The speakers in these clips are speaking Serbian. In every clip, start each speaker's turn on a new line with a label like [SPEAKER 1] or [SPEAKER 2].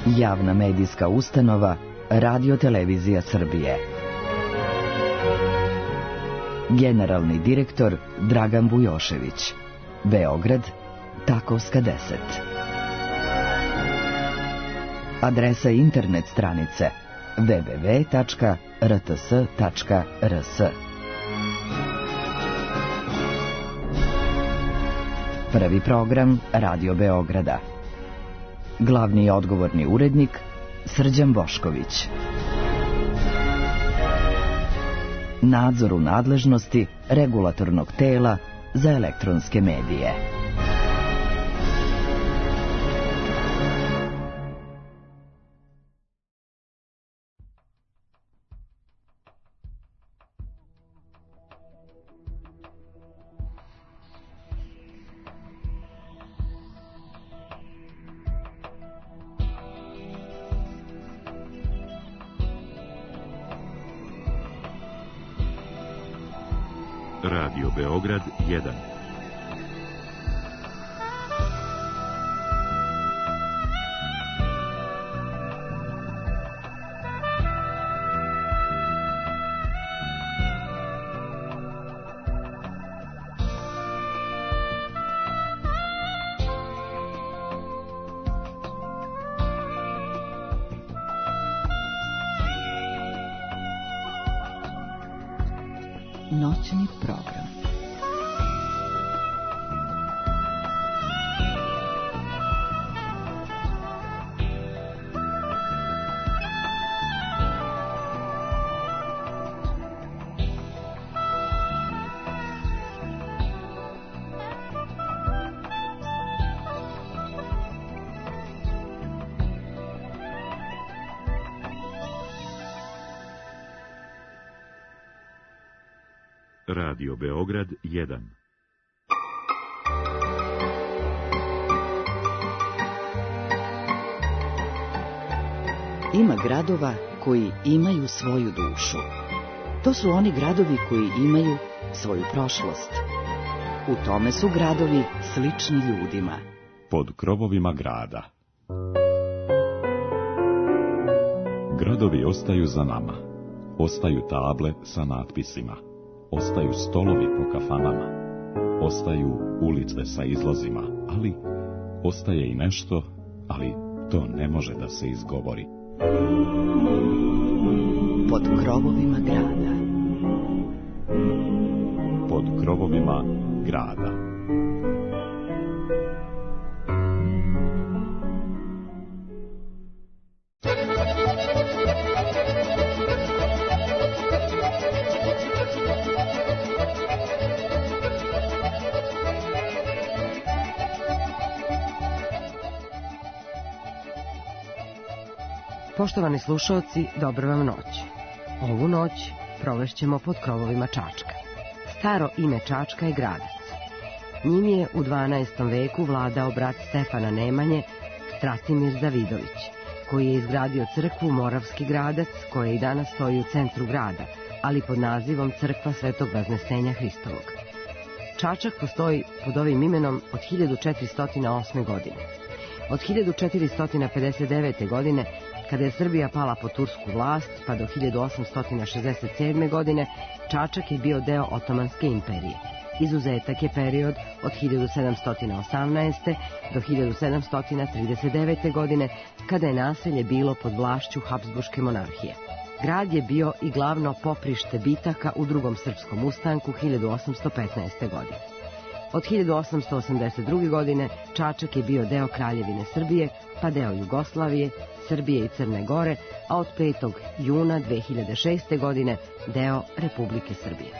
[SPEAKER 1] Javna medijska ustanova Radio-televizija Srbije. Generalni direktor Dragan Bujošević. Beograd, Takovska 10. Adresa internet stranice www.rts.rs. Prvi program Radio Beograda. Glavni i odgovorni urednik Srđan Bošković. Nadzor u nadležnosti Regulatornog tela za elektronske medije.
[SPEAKER 2] Radio Beograd 1.
[SPEAKER 1] Noćni program.
[SPEAKER 2] Radio Beograd 1.
[SPEAKER 1] Ima gradova koji imaju svoju dušu. To su oni gradovi koji imaju svoju prošlost. U tome su gradovi slični ljudima.
[SPEAKER 2] Pod krovovima grada. Gradovi ostaju za nama. Ostaju table sa natpisima. Ostaju stolovi po kafanama, ostaju ulice sa izlozima, ali ostaje i nešto, ali to ne može da se izgovori.
[SPEAKER 1] Pod krovovima grada.
[SPEAKER 2] Pod krovovima grada.
[SPEAKER 3] Poštovani slušalci, dobro vam noć. Ovu noć provešćemo pod krovovima Čačka. Staro ime Čačka je Gradac. Njim je u 12. veku vladao brat Stefana Nemanje, Stratimir Davidović, koji je izgradio crkvu Moravski Gradac, koja i danas stoji u centru grada, ali pod nazivom Crkva Svetog Vaznesenja Hristovog. Čačak postoji pod ovim imenom od 1408. godine. Od 1459. godine, kada je Srbija pala pod tursku vlast, pa do 1867. godine, Čačak je bio deo Otomanske imperije. Izuzetak je period od 1718. do 1739. godine, kada je naselje bilo pod vlašću Habsburške monarhije. Grad je bio i glavno poprište bitaka u drugom srpskom ustanku 1815. godine. Od 1882. godine Čačak je bio deo Kraljevine Srbije, pa deo Jugoslavije, Srbije i Crne Gore, a od 5. juna 2006. godine deo Republike Srbije.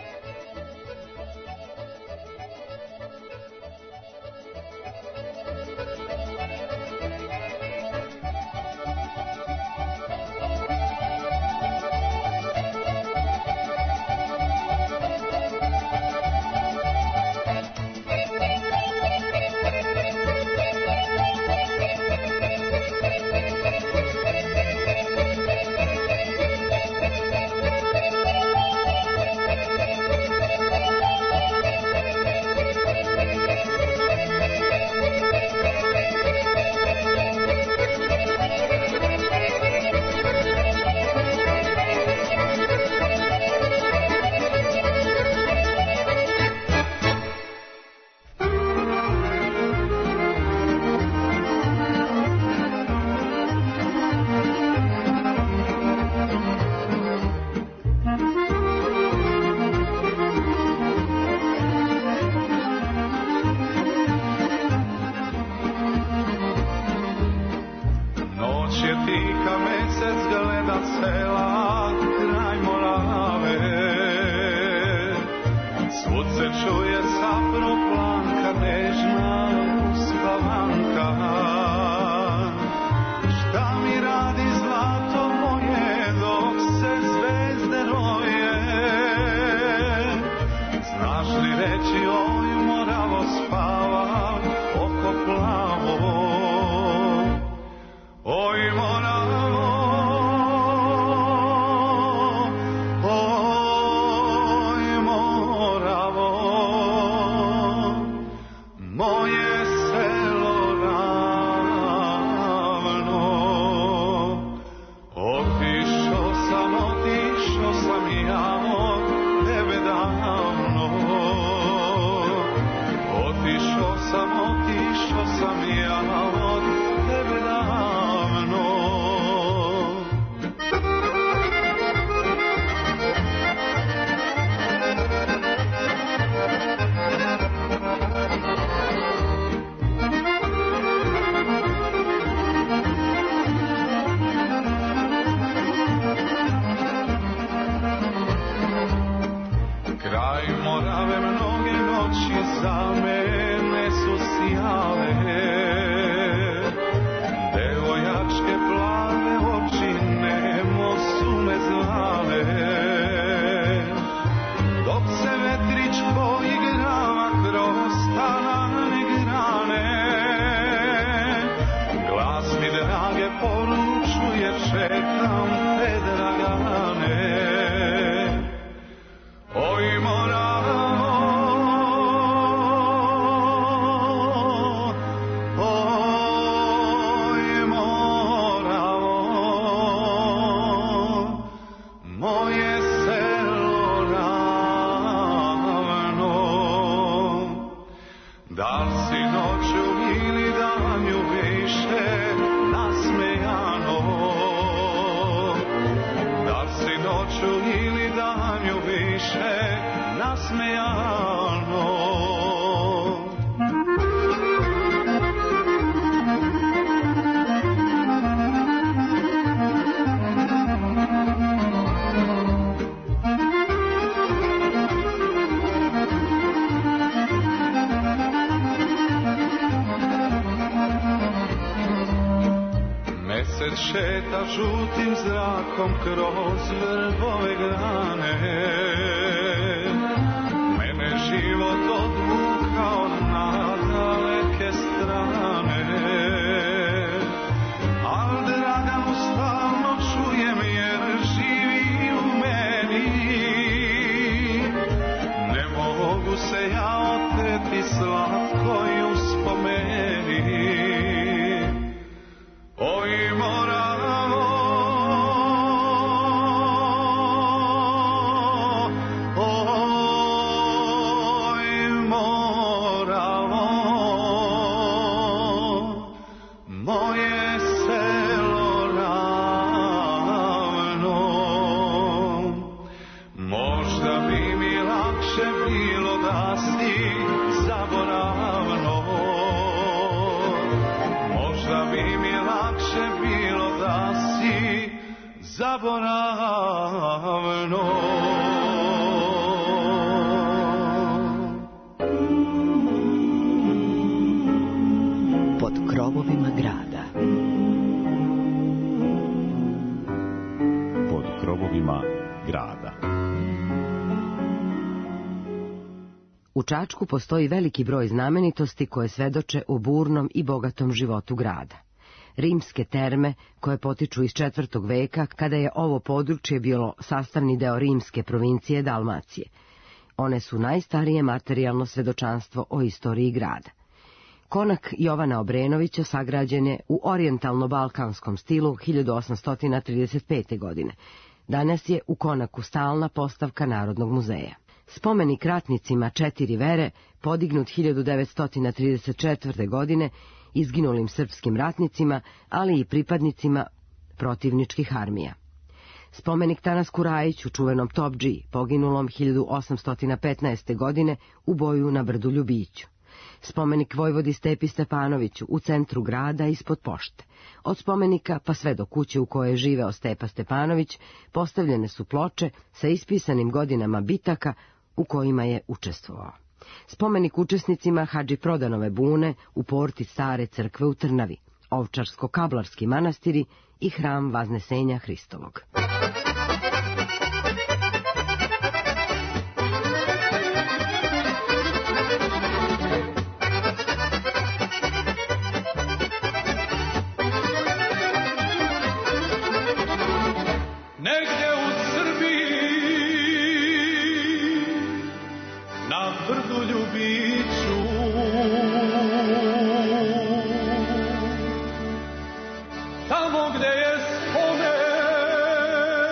[SPEAKER 4] noću ili danju više nasmejano. Mesec šeta žutim zrakom kroz vrbove grane, mene život odvukao na daleke strane, al draga mu stalno čujem jer živi u meni, ne mogu se ja oteti slatkoj uspomeni. Oj Moravo, oj Moravo, moje selo ravno, možda bi mi lakše bilo da si zaboravno, možda bi mi lakše bilo da si zaboravno.
[SPEAKER 1] Pod krovovima grada.
[SPEAKER 2] Pod krovovima grada.
[SPEAKER 3] U Čačku postoji veliki broj znamenitosti koje svedoče o burnom i bogatom životu grada. Rimske terme, koje potiču iz 4. veka, kada je ovo područje bilo sastavni deo rimske provincije Dalmacije. One su najstarije materijalno svedočanstvo o istoriji grada. Konak Jovana Obrenovića sagrađen je u orijentalno-balkanskom stilu 1835. godine. Danas je u konaku stalna postavka Narodnog muzeja. Spomenik ratnicima 4 vere, podignut 1934. godine, izginulim srpskim ratnicima, ali i pripadnicima protivničkih armija. Spomenik Tanasku Rajiću, čuvenom topdžiji, poginulom 1815. godine u boju na brdu Ljubiću. Spomenik vojvodi Stepi Stepanoviću u centru grada ispod pošte. Od spomenika pa sve do kuće u kojoj je živeo Stepa Stepanović postavljene su ploče sa ispisanim godinama bitaka u kojima je učestvovao. Spomenik učesnicima Hadži Prodanove bune u porti Stare crkve u Trnavi, Ovčarsko-Kablarski manastiri i hram Vaznesenja Hristovog.
[SPEAKER 4] Tamo gde je spomen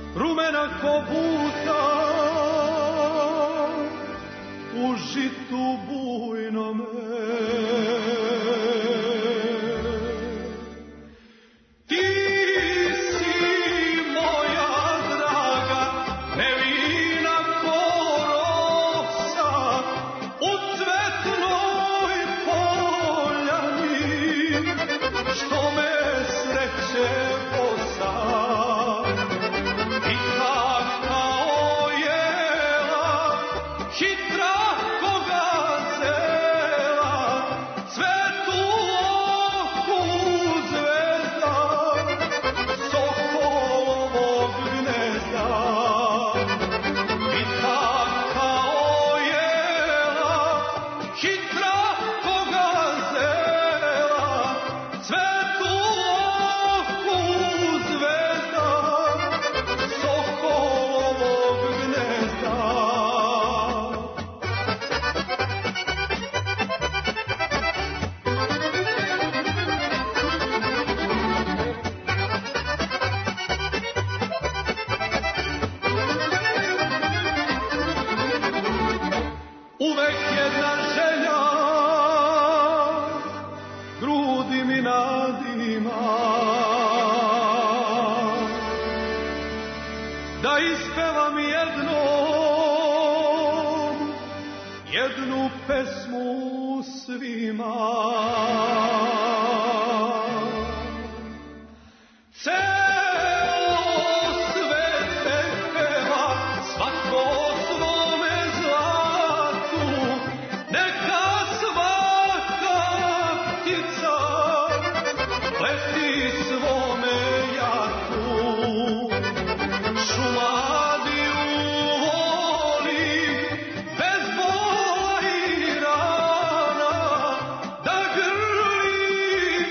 [SPEAKER 4] rumena kobuta u žitu bujnome. Ti si moja draga, nevina korosa u cvetnoj poljani, što me sreće posa. I kakao jela, hitra koga zela, cvetu oku zvezda, sokolovog gnezda. I kakao jela, hitra koga zela, cvetu oku zvezda, sokolovog gnezda. Uvek jedna želja grudi mi nadima, da ispevam jednu pesmu svima. Celo svete peva, svako svome zlatu, neka svaka ptica leti svome jatu. Šumadiju volim bez bola i rana, da grli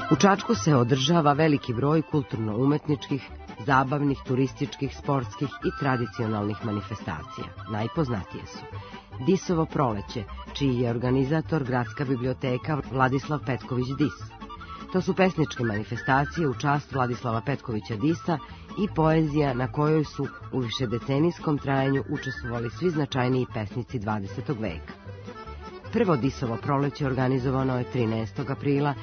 [SPEAKER 3] U Čačku se održava veliki broj kulturno-umetničkih, zabavnih, turističkih, sportskih i tradicionalnih manifestacija. Najpoznatije su Disovo proleće, čiji je organizator Gradska biblioteka Vladislav Petković Dis. To su pesničke manifestacije u čast Vladislava Petkovića Disa i poezija na kojoj su u višedecenijskom trajanju učestvovali svi značajniji pesnici 20. veka. Prvo Disovo proleće organizovano je 13. aprila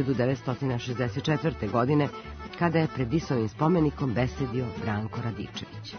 [SPEAKER 3] 1964. godine, kada je pred Disovim spomenikom besedio Branko Radičević.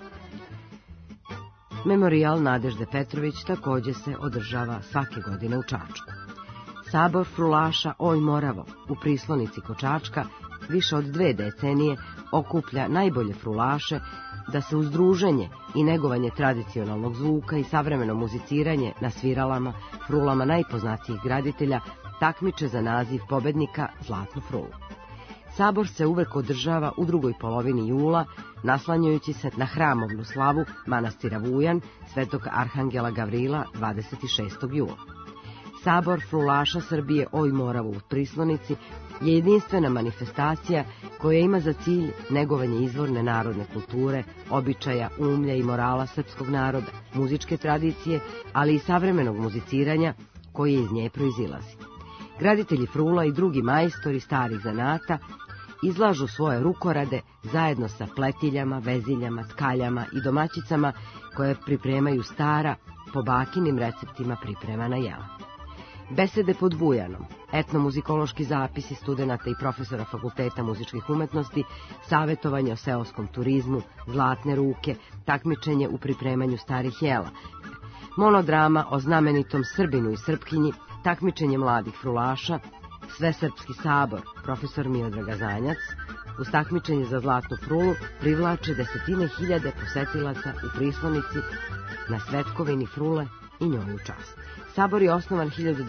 [SPEAKER 3] Memorijal Nadežde Petrović također se održava svake godine u Čačku. Sabor frulaša Oj Moravo u Prislonici kod Čačka više od 2 decenije okuplja najbolje frulaše da se uz druženje i negovanje tradicionalnog zvuka i savremeno muziciranje na sviralama, frulama najpoznatijih graditelja takmiče za naziv pobednika Zlatnu frulu. Sabor se uvek održava u drugoj polovini jula, naslanjajući se na hramovnu slavu manastira Vujan, Svetog Arhangela Gavrila 26. jula. Sabor frulaša Srbije Oj Moravu u Prislonici je jedinstvena manifestacija koja ima za cilj negovanje izvorne narodne kulture, običaja, umlja i morala srpskog naroda, muzičke tradicije, ali i savremenog muziciranja koje iz nje proizilazi. Graditelji frula i drugi majstori starih zanata izlažu svoje rukorade zajedno sa pletiljama, veziljama, tkaljama i domaćicama koje pripremaju stara, po bakinim receptima pripremana jela. Besede pod Vujanom, etnomuzikološki zapisi studenata i profesora Fakulteta muzičkih umetnosti, savjetovanje o seoskom turizmu, zlatne ruke, takmičenje u pripremanju starih jela, monodrama o znamenitom Srbinu i Srpkinji, takmičenje mladih frulaša, Svesrpski sabor, profesor Miodrag Gazanjac, uz takmičenje za Zlatnu frulu privlače desetine hiljade posetilaca u Prislonici na svetkovini frule i njoj u čast. Sabor je osnovan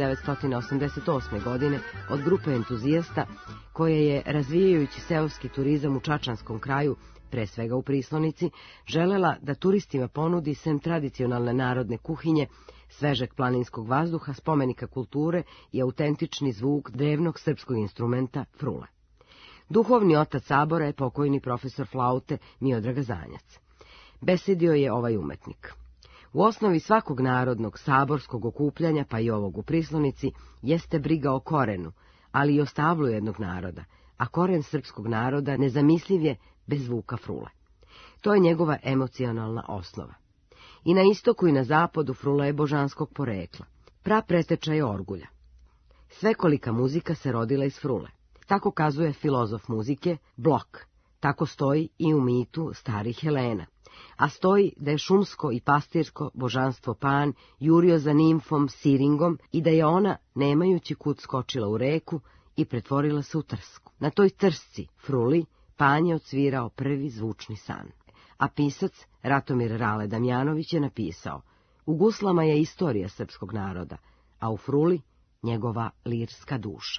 [SPEAKER 3] 1988. godine od grupe entuzijasta koje je, razvijajući seoski turizam u čačanskom kraju, pre svega u Prislonici, želela da turistima ponudi sem tradicionalne narodne kuhinje, svežeg planinskog vazduha, spomenika kulture i autentični zvuk drevnog srpskog instrumenta frule. Duhovni otac sabora je pokojni profesor flaute Miodrag Gazanjac. Besedio je ovaj umetnik. U osnovi svakog narodnog saborskog okupljanja, pa i ovog u Prislonici, jeste briga o korenu, ali i o stablu jednog naroda, a koren srpskog naroda nezamisliv je bez zvuka frule. To je njegova emocionalna osnova. I na istoku i na zapadu frula je božanskog porekla. Prapreteča je orgulja. Svekolika muzika se rodila iz frule. Tako kazuje filozof muzike Blok. Tako stoji i u mitu starih Helena. A stoji da je šumsko i pastirsko božanstvo Pan jurio za nimfom Siringom i da je ona, nemajući kud, skočila u reku i pretvorila se u trsku. Na toj trsci, fruli, Pan je odsvirao prvi zvučni san. A pisac Ratomir Rale Damjanović je napisao: u guslama je istorija srpskog naroda, a u fruli njegova lirska duša.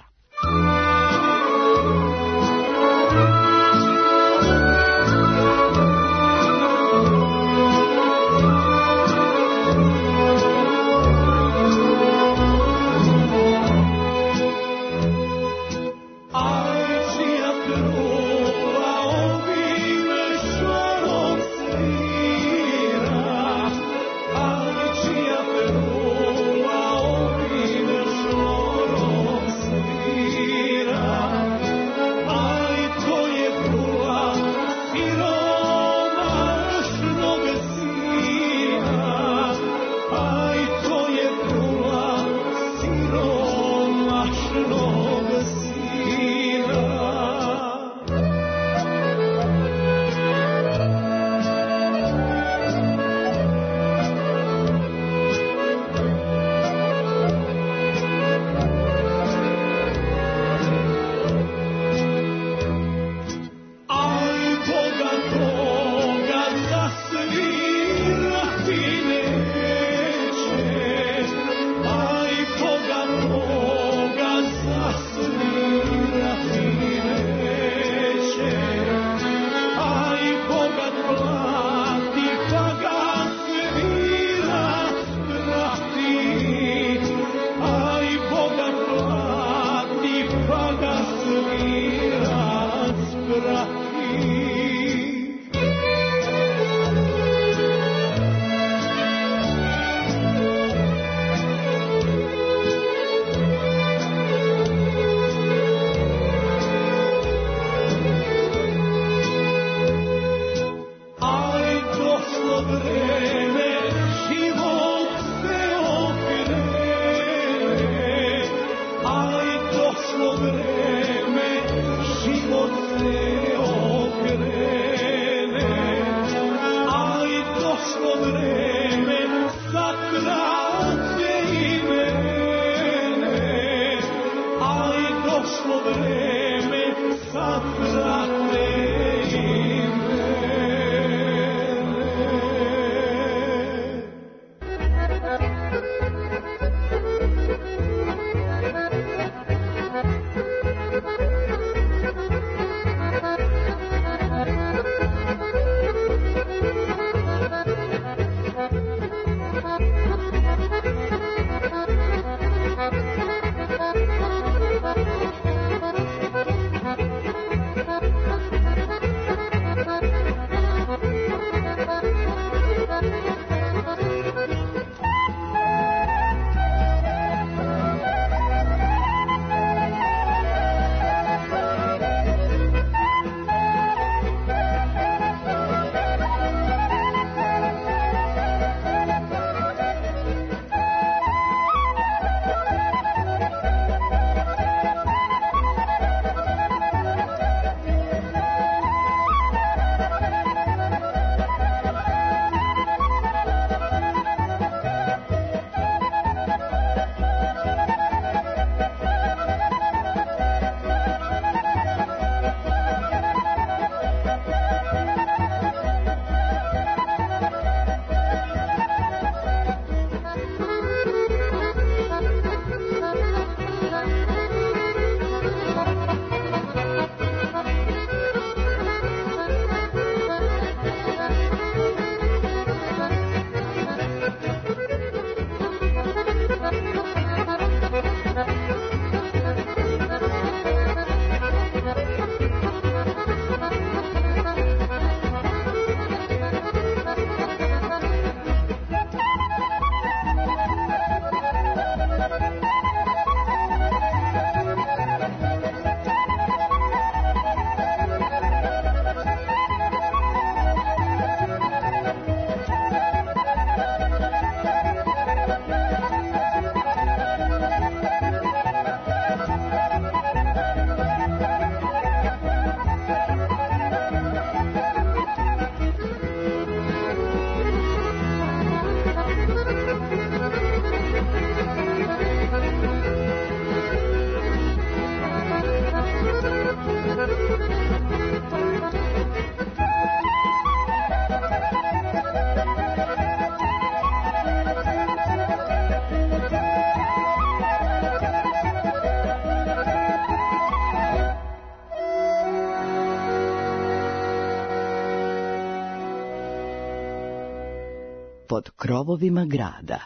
[SPEAKER 5] To je
[SPEAKER 4] došlo vreme, život se okrene, ali došlo vreme, sakrate i mene, ali došlo vreme, sakrate i
[SPEAKER 1] Pod krovovima grada.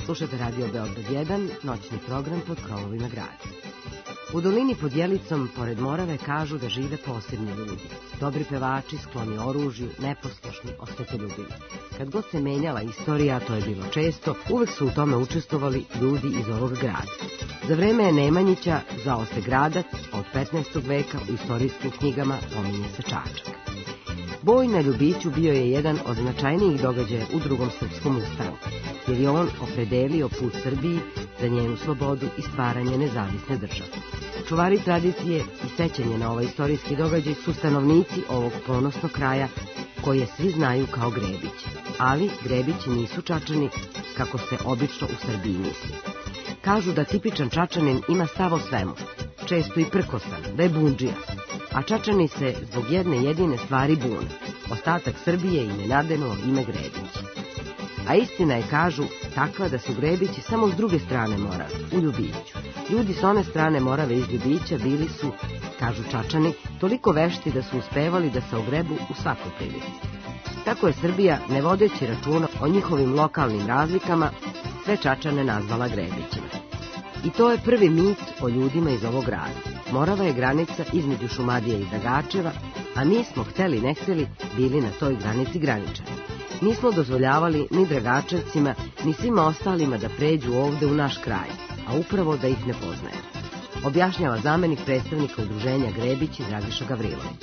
[SPEAKER 3] Slušate Radio Beograd 1, noćni program pod krovovima grada. U dolini pod Jelicom, pored Morave, kažu da žive posebni ljudi. Dobri pevači, skloni oružju, neposlušni, osvetoljubivi. Kad god se menjala istorija, a to je bilo često, uvek su u tome učestvovali ljudi iz ovog grada. Za vreme Nemanjića zvao se Gradac, a od 15. veka u istorijskim knjigama pominje se Čačak. Boj na Ljubiću bio je jedan od značajnijih događaja u Drugom srpskom ustavu, jer je on opredelio put Srbiji za njenu slobodu i stvaranje nezavisne države. Čuvari tradicije i sećanje na ovaj istorijski događaj su stanovnici ovog ponosnog kraja, koje svi znaju kao Grebići. Ali Grebići nisu Čačani, kako se obično u Srbiji misli. Kažu da tipičan Čačanin ima stav o svemu, često i prkosan, da je bundžija, a Čačani se zbog jedne jedine stvari bune. Ostatak Srbije im je nadenuo ime Grebići. A istina je, kažu, takva da su Grebići samo s druge strane Morave, u Ljubiću. Ljudi s one strane Morave iz Ljubića bili su, kažu Čačani, toliko vešti da su uspevali da se ogrebu u svakoj prilici. Tako je Srbija, ne vodeći računa o njihovim lokalnim razlikama, sve Čačane nazvala Grebićima. I to je prvi mit o ljudima iz ovog grada. Morava je granica između Šumadije i Dragačeva, a mi smo, hteli ne hteli, bili na toj granici graničani. Nismo dozvoljavali ni Dragačevcima, ni svima ostalima da pređu ovde u naš kraj, a upravo da ih ne poznajemo. Objašnjava zamenik predstavnika udruženja Grebići Dragiša Gavrilović.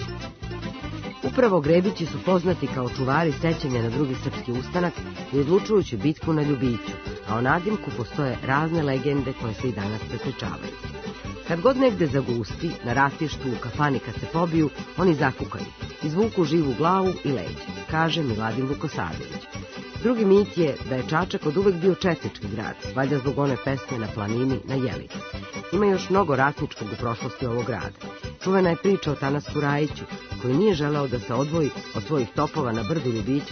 [SPEAKER 3] Upravo Grebići su poznati kao čuvari sećanja na Drugi srpski ustanak i odlučujuću bitku na Ljubiću, a o nadimku postoje razne legende koje se i danas prepričavaju. Kad god negde zagusti, na ratištu, u kafani kad se pobiju, oni zakukaju, izvuku živu glavu i leđe, kaže Miladin Vukosavljević. Drugi mit je da je Čačak od uvek bio četnički grad, valjda zbog one pesme Na planini na Jelici. Ima još mnogo ratničkog u prošlosti ovog grada. Čuvena je priča o Tanasku Rajiću, koji nije želeo da se odvoji od svojih topova na brdu Ljubiću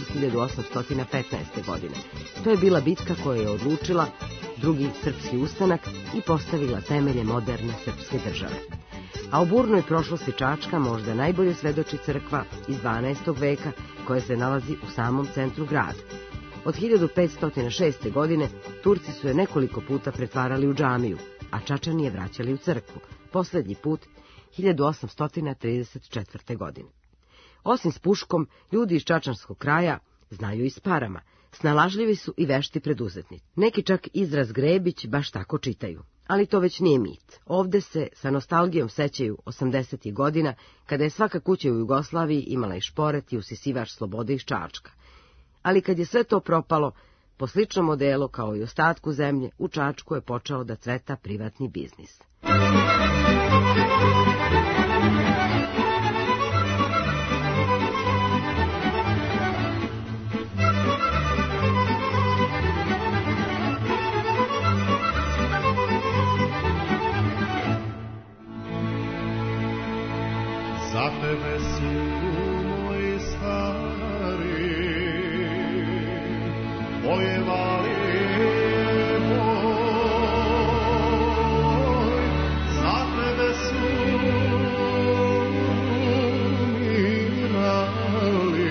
[SPEAKER 3] 1815. godine. To je bila bitka koja je odlučila Drugi srpski ustanak i postavila temelje moderne srpske države. A o burnoj prošlosti Čačka možda najbolje svedoči crkva iz 12. veka koja se nalazi u samom centru grada. Od 1506. godine Turci su je nekoliko puta pretvarali u džamiju, a Čačani je vraćali u crkvu, poslednji put 1834. godine. Osim s puškom, ljudi iz čačanskog kraja znaju i s parama, snalažljivi su i vešti preduzetnici. Neki čak izraz Grebić baš tako čitaju. Ali to već nije mit. Ovde se sa nostalgijom sećaju 80. godina, kada je svaka kuća u Jugoslaviji imala i šporet i usisivač slobode iz Čačka. Ali kad je sve to propalo, po sličnom modelu kao i ostatku zemlje, u Čačku je počeo da cveta privatni biznis.
[SPEAKER 4] Za tebe su moji stari vojevali boj, za tebe su umirali,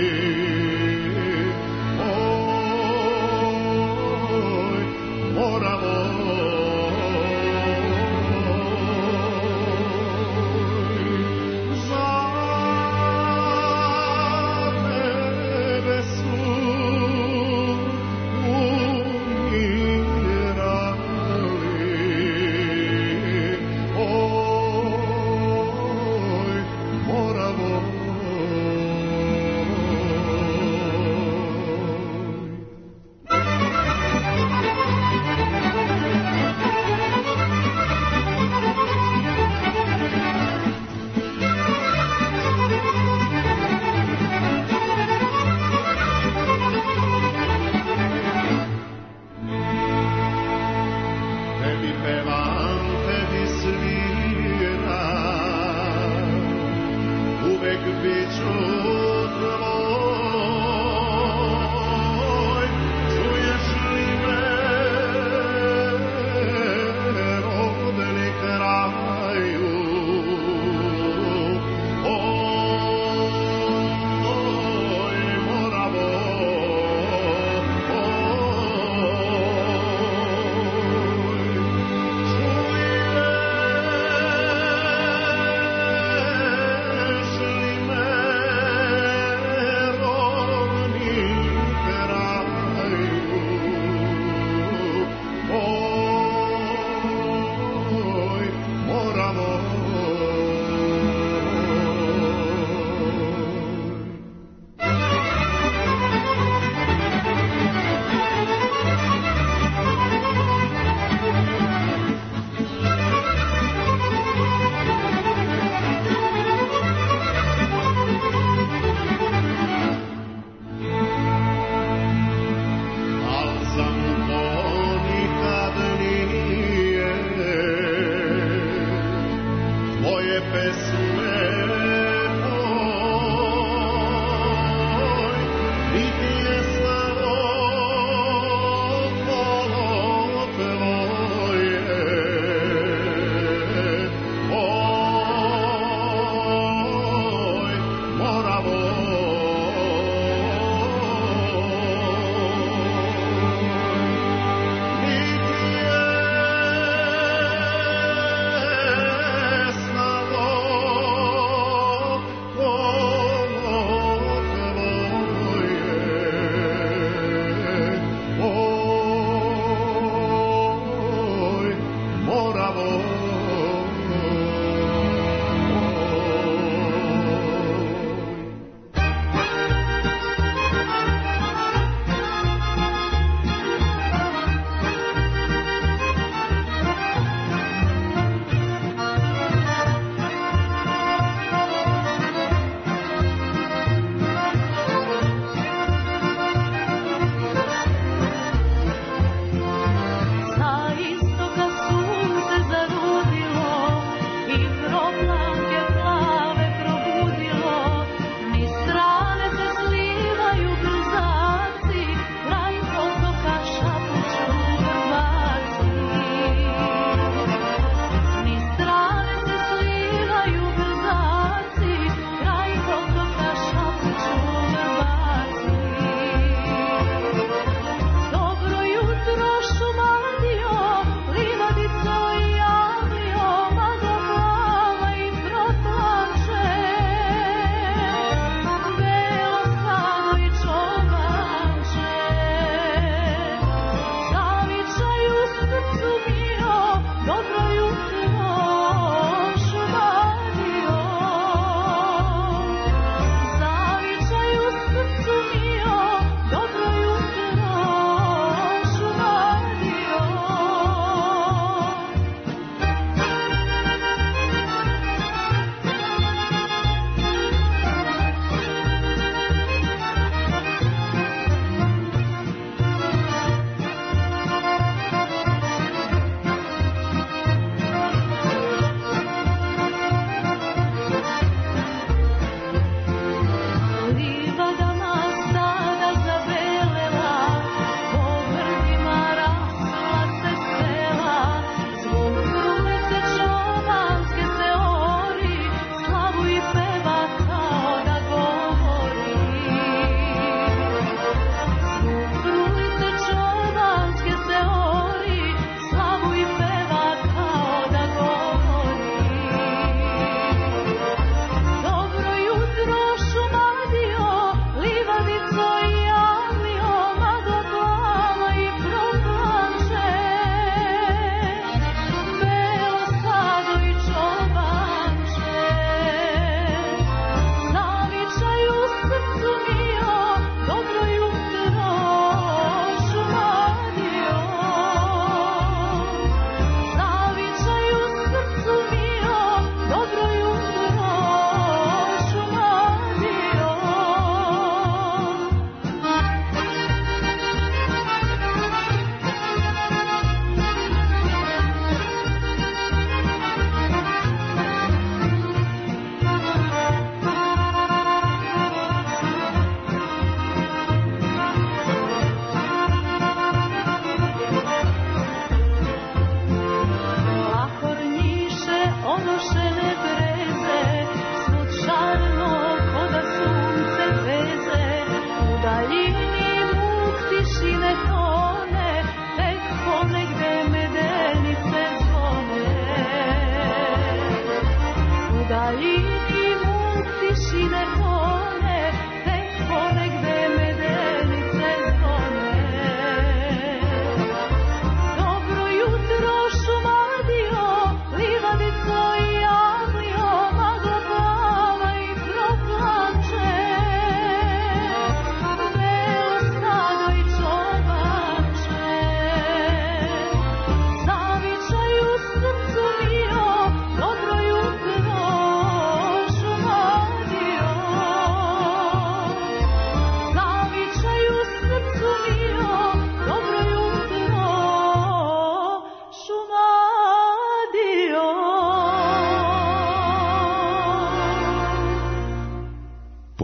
[SPEAKER 4] oj, Moravo.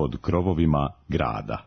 [SPEAKER 2] pod krovovima grada.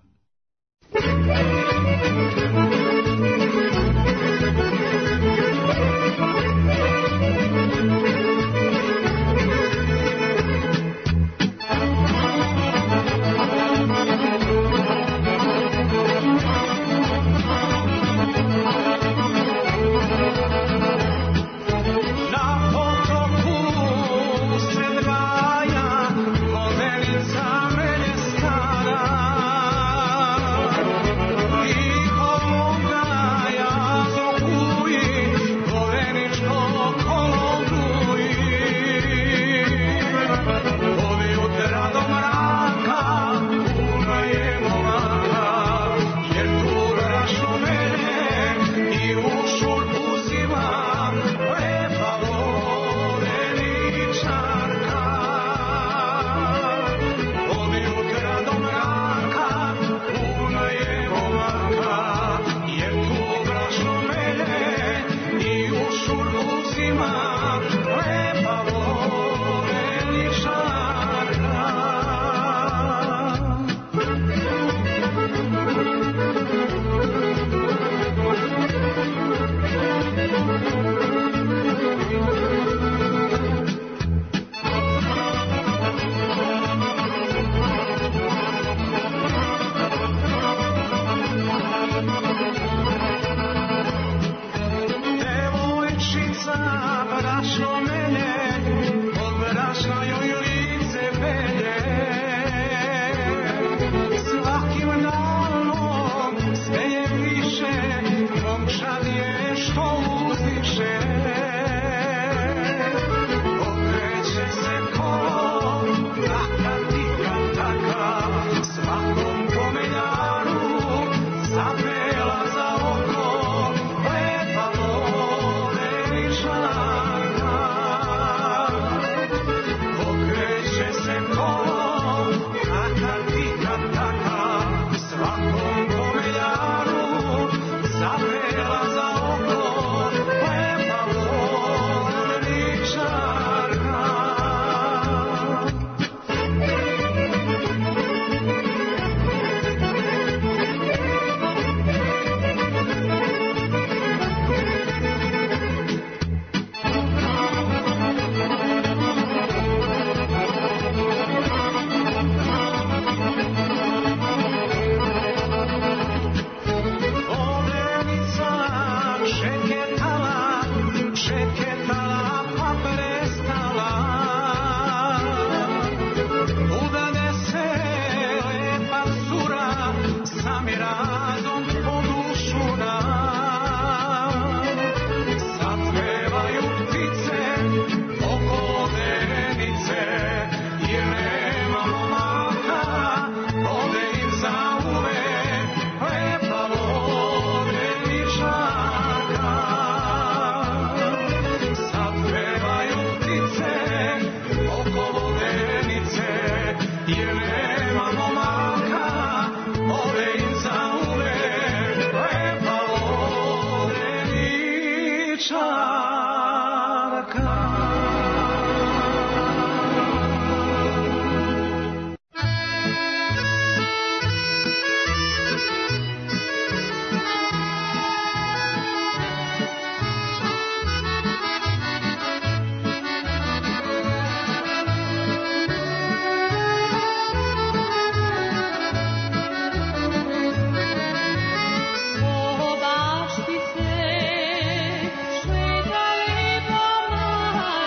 [SPEAKER 5] Šetali po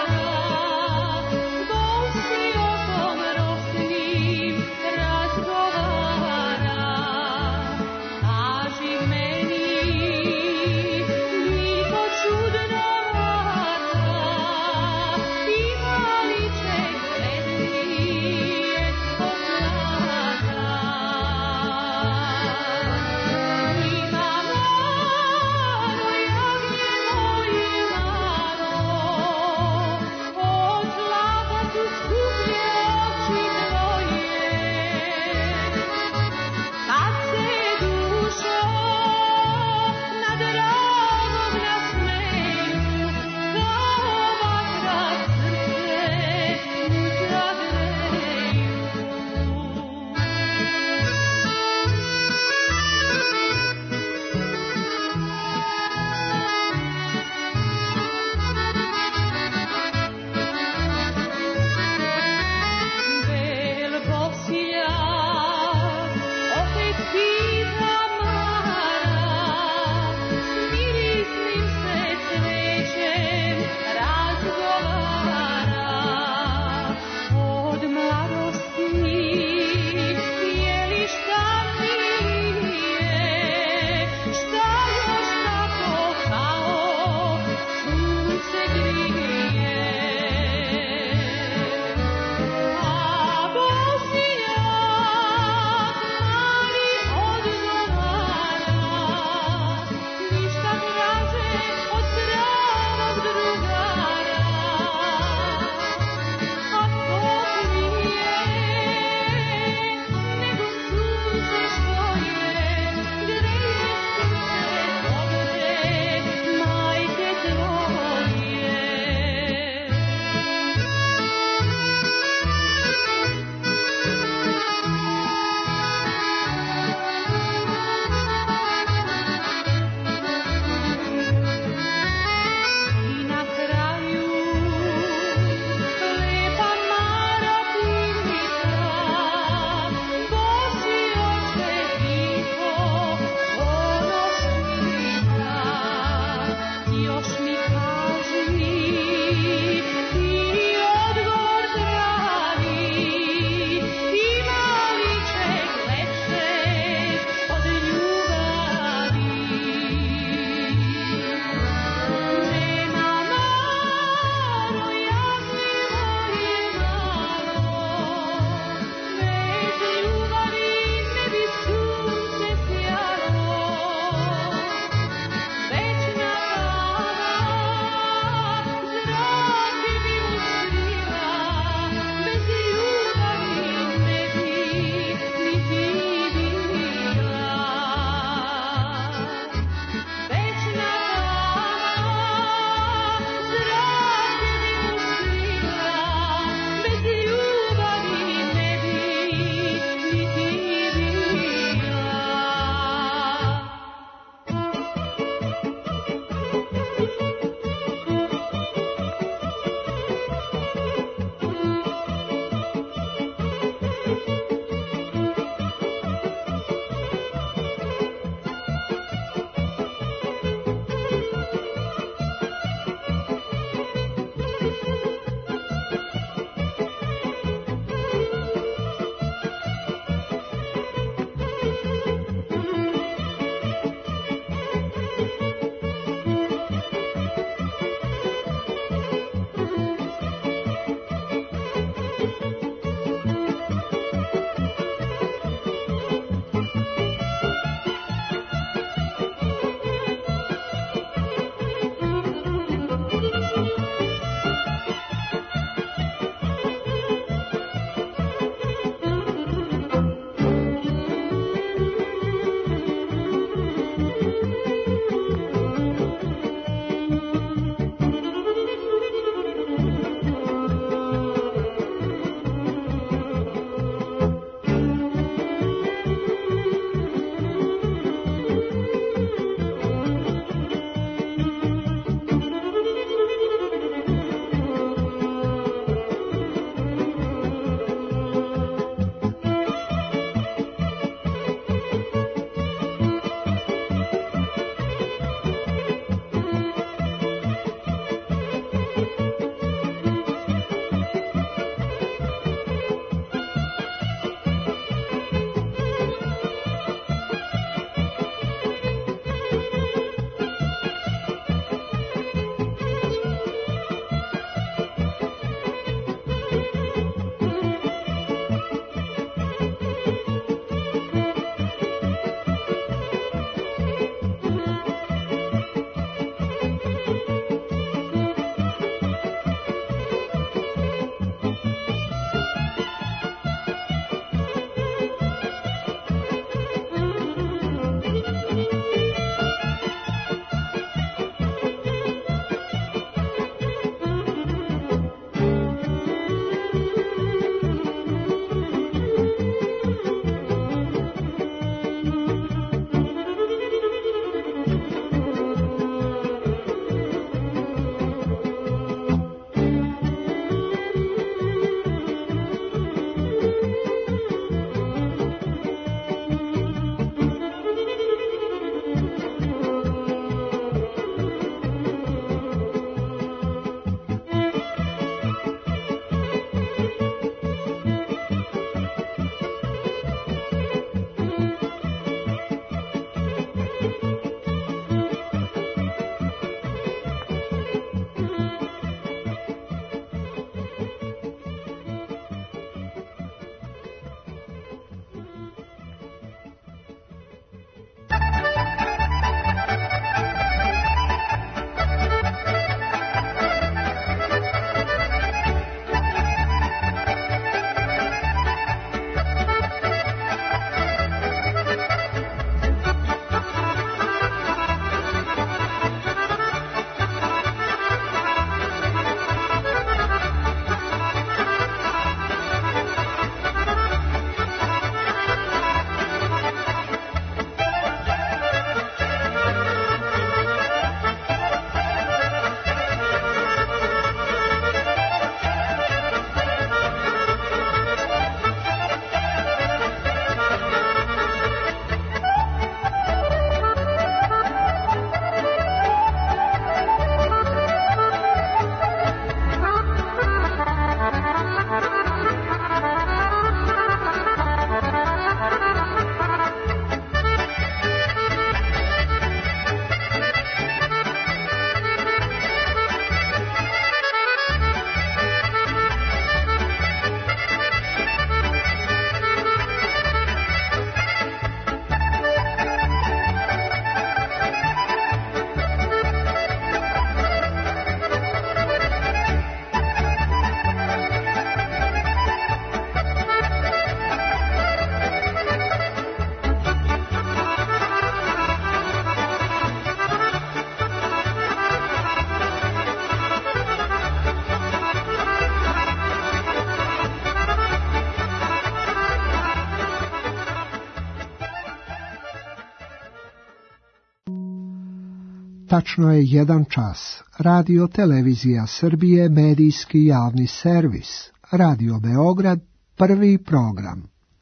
[SPEAKER 5] Tačno je 1 čas. Radio Televizija Srbije, medijski javni servis. Radio Beograd, prvi program.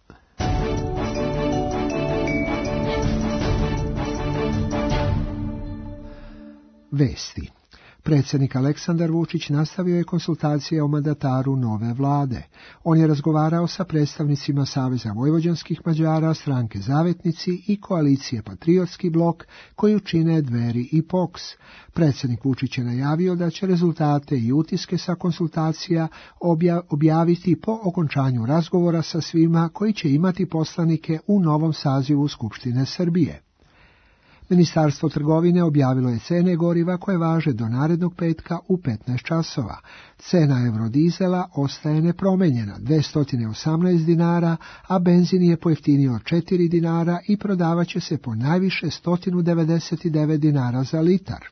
[SPEAKER 5] Vesti. Predsjednik Aleksandar Vučić nastavio je konsultacije o mandataru nove vlade. On je razgovarao sa predstavnicima Saveza vojvođanskih Mađara, stranke Zavetnici i koalicije Patriotski blok, koju čine Dveri i POKS. Predsjednik Vučić je najavio da će rezultate i utiske sa konsultacija objaviti po okončanju razgovora sa svima koji će imati poslanike u novom sazivu Skupštine Srbije. Ministarstvo trgovine objavilo je cene goriva koje važe do narednog petka u 15 časova. Cena eurodizela ostaje nepromenjena, 218 dinara, a benzin je pojeftinio 4 dinara i prodavaće se po najviše 199 dinara za litar.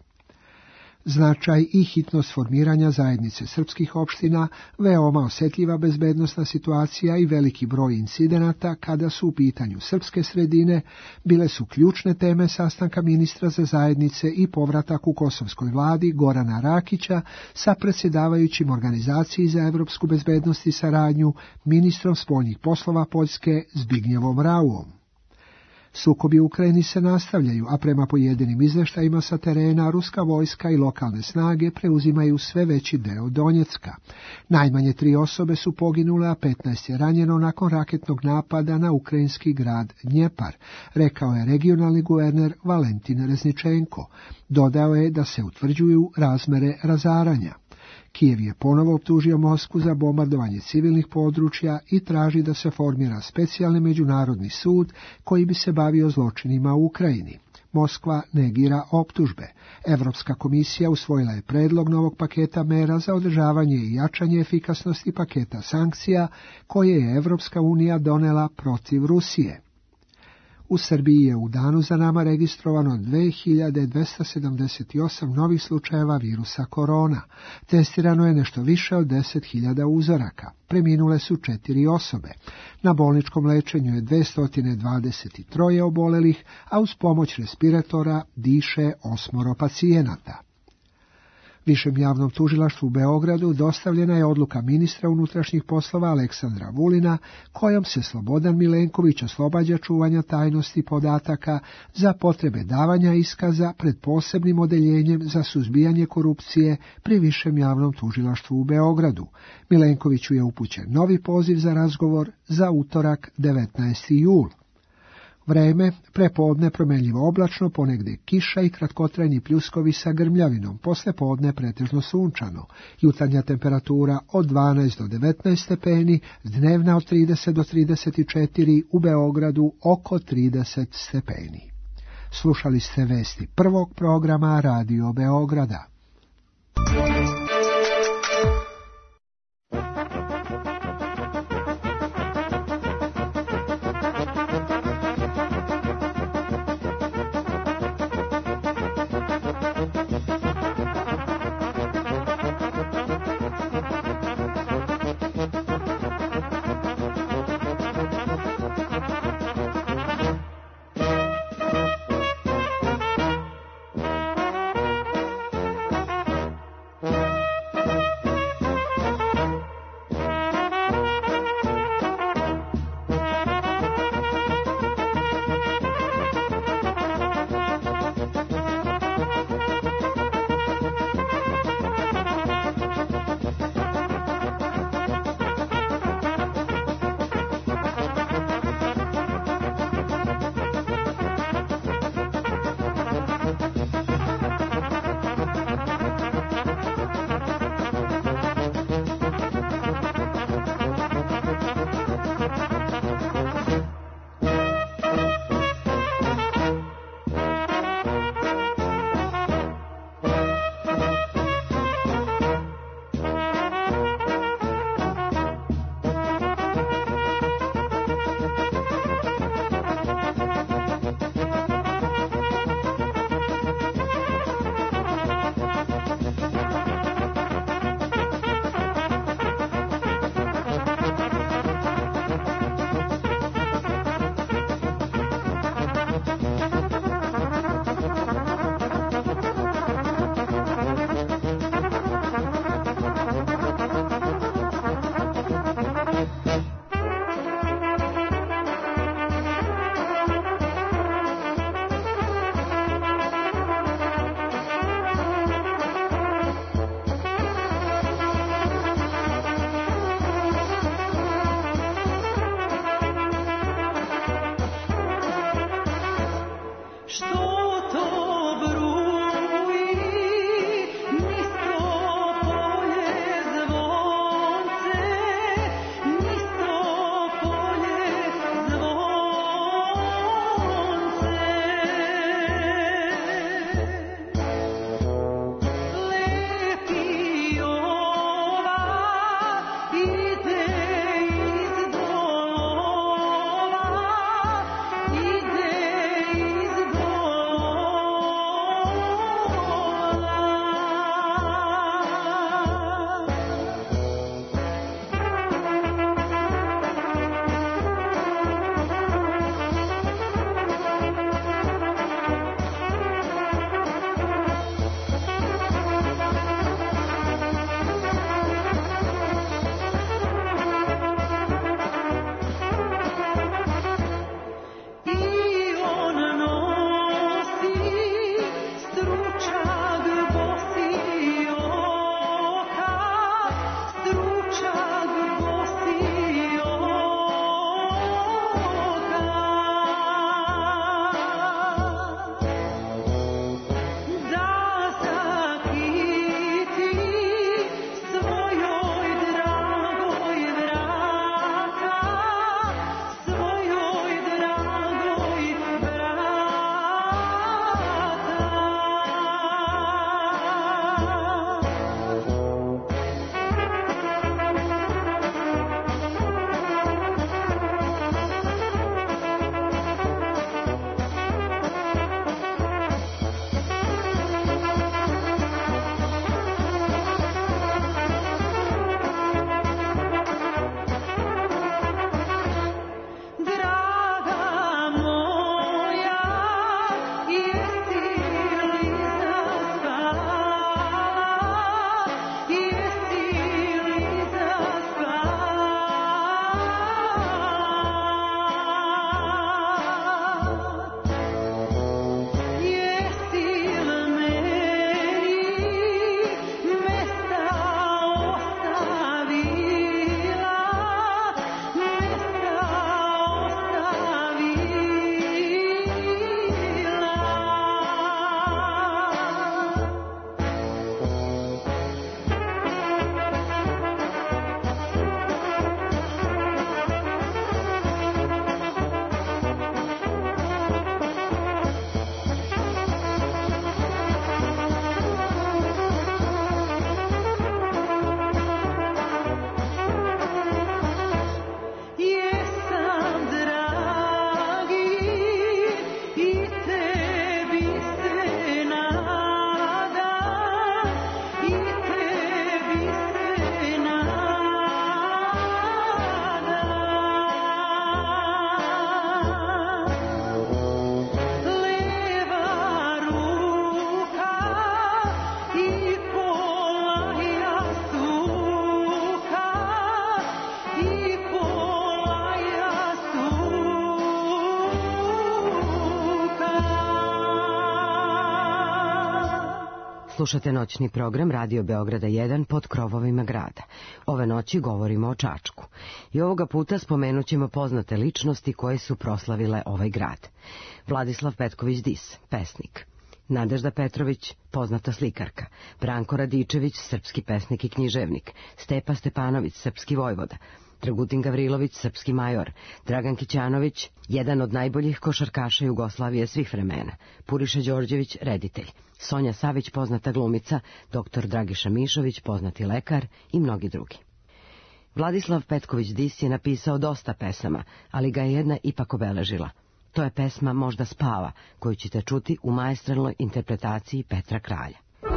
[SPEAKER 5] Značaj i hitnost formiranja zajednice srpskih opština, veoma osjetljiva bezbednosna situacija i veliki broj incidenata kada su u pitanju srpske sredine bile su ključne teme sastanka ministra za zajednice i povratak u kosovskoj vladi Gorana Rakića sa predsjedavajućim organizaciji za evropsku bezbednost i saradnju ministrom spoljnih poslova Poljske Zbignjevom Rauom. Sukobi u Ukrajini se nastavljaju, a prema pojedinim izveštajima sa terena ruska vojska i lokalne snage preuzimaju sve veći deo Donjecka. Najmanje 3 osobe su poginule, a 15 je ranjeno nakon raketnog napada na ukrajinski grad Dnjepar, rekao je regionalni guverner Valentin Rezničenko. Dodao je da se utvrđuju razmere razaranja. Kijev je ponovo optužio Moskvu za bombardovanje civilnih područja i traži da se formira specijalni međunarodni sud koji bi se bavio zločinima u Ukrajini. Moskva negira optužbe. Evropska komisija usvojila je predlog novog paketa mera za održavanje i jačanje efikasnosti paketa sankcija koje je Evropska unija donela protiv Rusije. U Srbiji je u danu za nama registrovano 2278 novih slučajeva virusa korona. Testirano je nešto više od 10.000 uzoraka. Preminule su 4 osobe. Na bolničkom lečenju je 223 obolelih, a uz pomoć respiratora diše 8 pacijenata. Višem javnom tužilaštvu u Beogradu dostavljena je odluka ministra unutrašnjih poslova Aleksandra Vulina, kojom se Slobodan Milenković oslobađa čuvanja tajnosti podataka za potrebe davanja iskaza pred posebnim odeljenjem za suzbijanje korupcije pri Višem javnom tužilaštvu u Beogradu. Milenkoviću je upućen novi poziv za razgovor za utorak 19. jul. Vreme, prepodne promenljivo oblačno, ponegde kiša i kratkotrajni pljuskovi sa grmljavinom, poslepodne pretežno sunčano, jutarnja temperatura od 12 do 19 stepeni, dnevna od 30 do 34, u Beogradu oko 30 stepeni. Slušali ste vesti prvog programa Radio Beograda.
[SPEAKER 3] Slušate noćni program Radio Beograda 1 pod krovovima grada. Ove noći govorimo o Čačku. I ovoga puta spomenut ćemo poznate ličnosti koje su proslavile ovaj grad. Vladislav Petković Dis, pesnik. Nadežda Petrović, poznata slikarka. Branko Radičević, srpski pesnik i književnik. Stepa Stepanović, srpski vojvoda. Dragutin Gavrilović, srpski major. Dragan Kićanović, jedan od najboljih košarkaša Jugoslavije svih vremena. Puriša Đorđević, reditelj. Sonja Savić, poznata glumica. Dr. Dragiša Mišović, poznati lekar i mnogi drugi. Vladislav Petković Dis je napisao dosta pesama, ali ga je jedna ipak obeležila. To je pesma Možda spava, koju ćete čuti u maestralnoj interpretaciji Petra Kralja.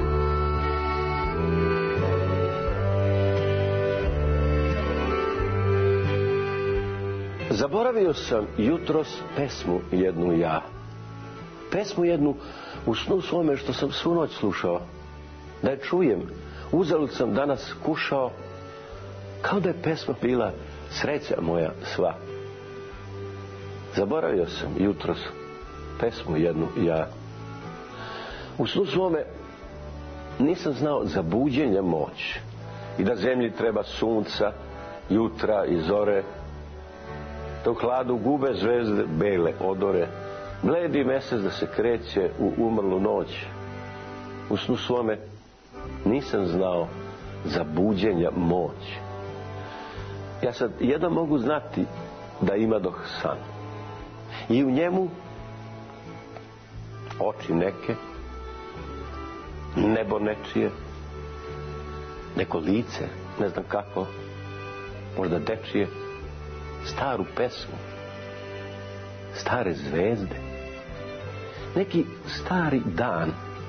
[SPEAKER 6] Zaboravio sam jutros pesmu jednu ja. Pesmu jednu u snu svome što sam svu noć slušao. Da je čujem, uzalud sam danas kušao, kao da je pesma bila sreća moja sva. Zaboravio sam jutros pesmu jednu ja. U snu svome nisam znao za buđenja moć i da zemlji treba sunca, jutra i zore, da u hladu gube zvezde bele odore, bledi mesec da se kreće u umrlu noć. U snu svome nisam znao za buđenja moć. Ja sad jedno mogu znati da imadoh san. I u njemu oči neke, nebo nečije, neko lice, ne znam kako, možda dečije, staru pesmu, stare zvezde, neki stari dan.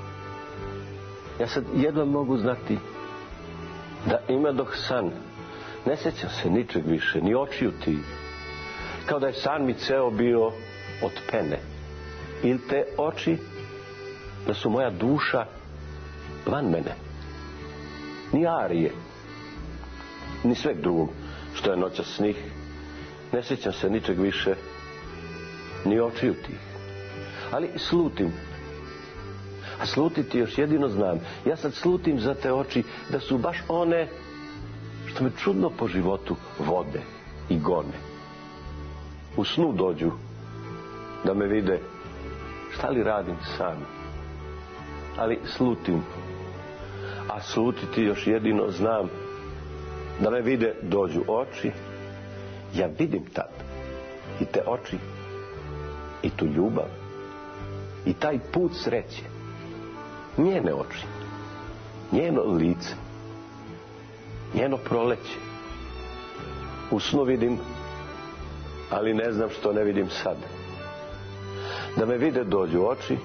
[SPEAKER 6] Ja sad jedva mogu znati da imadoh san. Ne sjećam se ničeg više, ni očiju ti. Kao da je san mi ceo bio od pene. Ili te oči da su moja duša van mene. Ni arije, ni sveg drugog što je noća snih. Ne sjećam se ničeg više, ni očiju tih. Ali slutim. A slutiti još jedino znam. Ja sad slutim za te oči da su baš one što me čudno po životu vode i gone. U snu dođu da me vide šta li radim sam. Ali slutim. A slutiti još jedino znam da me vide dođu oči. Ja vidim tad i te oči i tu ljubav i taj put sreće. Njene oči, njeno lice, njeno proleće. U snu vidim, ali ne znam što ne vidim sad. Da me vide dođu oči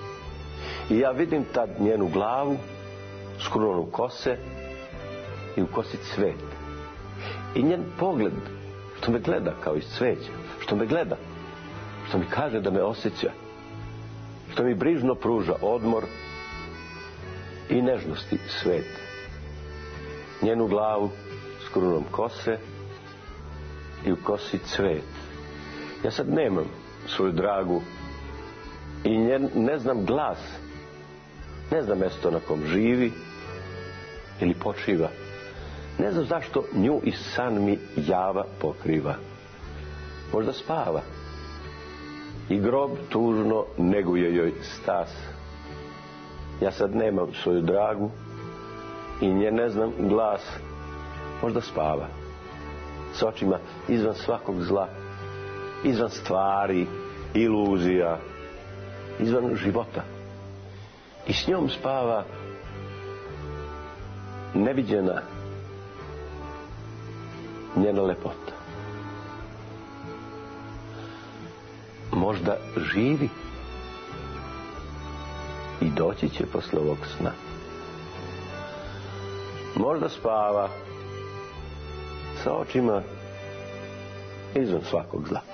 [SPEAKER 6] i ja vidim tad njenu glavu s krunom kose i u kosi cvet. I njen pogled što me gleda kao iz cveća, što me gleda, što mi kaže da me osjeća, što mi brižno pruža odmor i nežnosti svet. Njenu glavu s krunom kose i u kosi cvet. Ja sad nemam svoju dragu i ne znam glas, ne znam mjesto na kom živi ili počiva. Ne znam zašto nju i san mi java pokriva. Možda spava i grob tužno neguje joj stas. Ja sad nemam svoju dragu i nje ne znam glas. Možda spava s očima izvan svakog zla, izvan stvari, iluzija, izvan života. I s njom spava neviđena njena lepota. Možda živi i doći će posle ovog sna. Možda spava sa očima izvan svakog zla.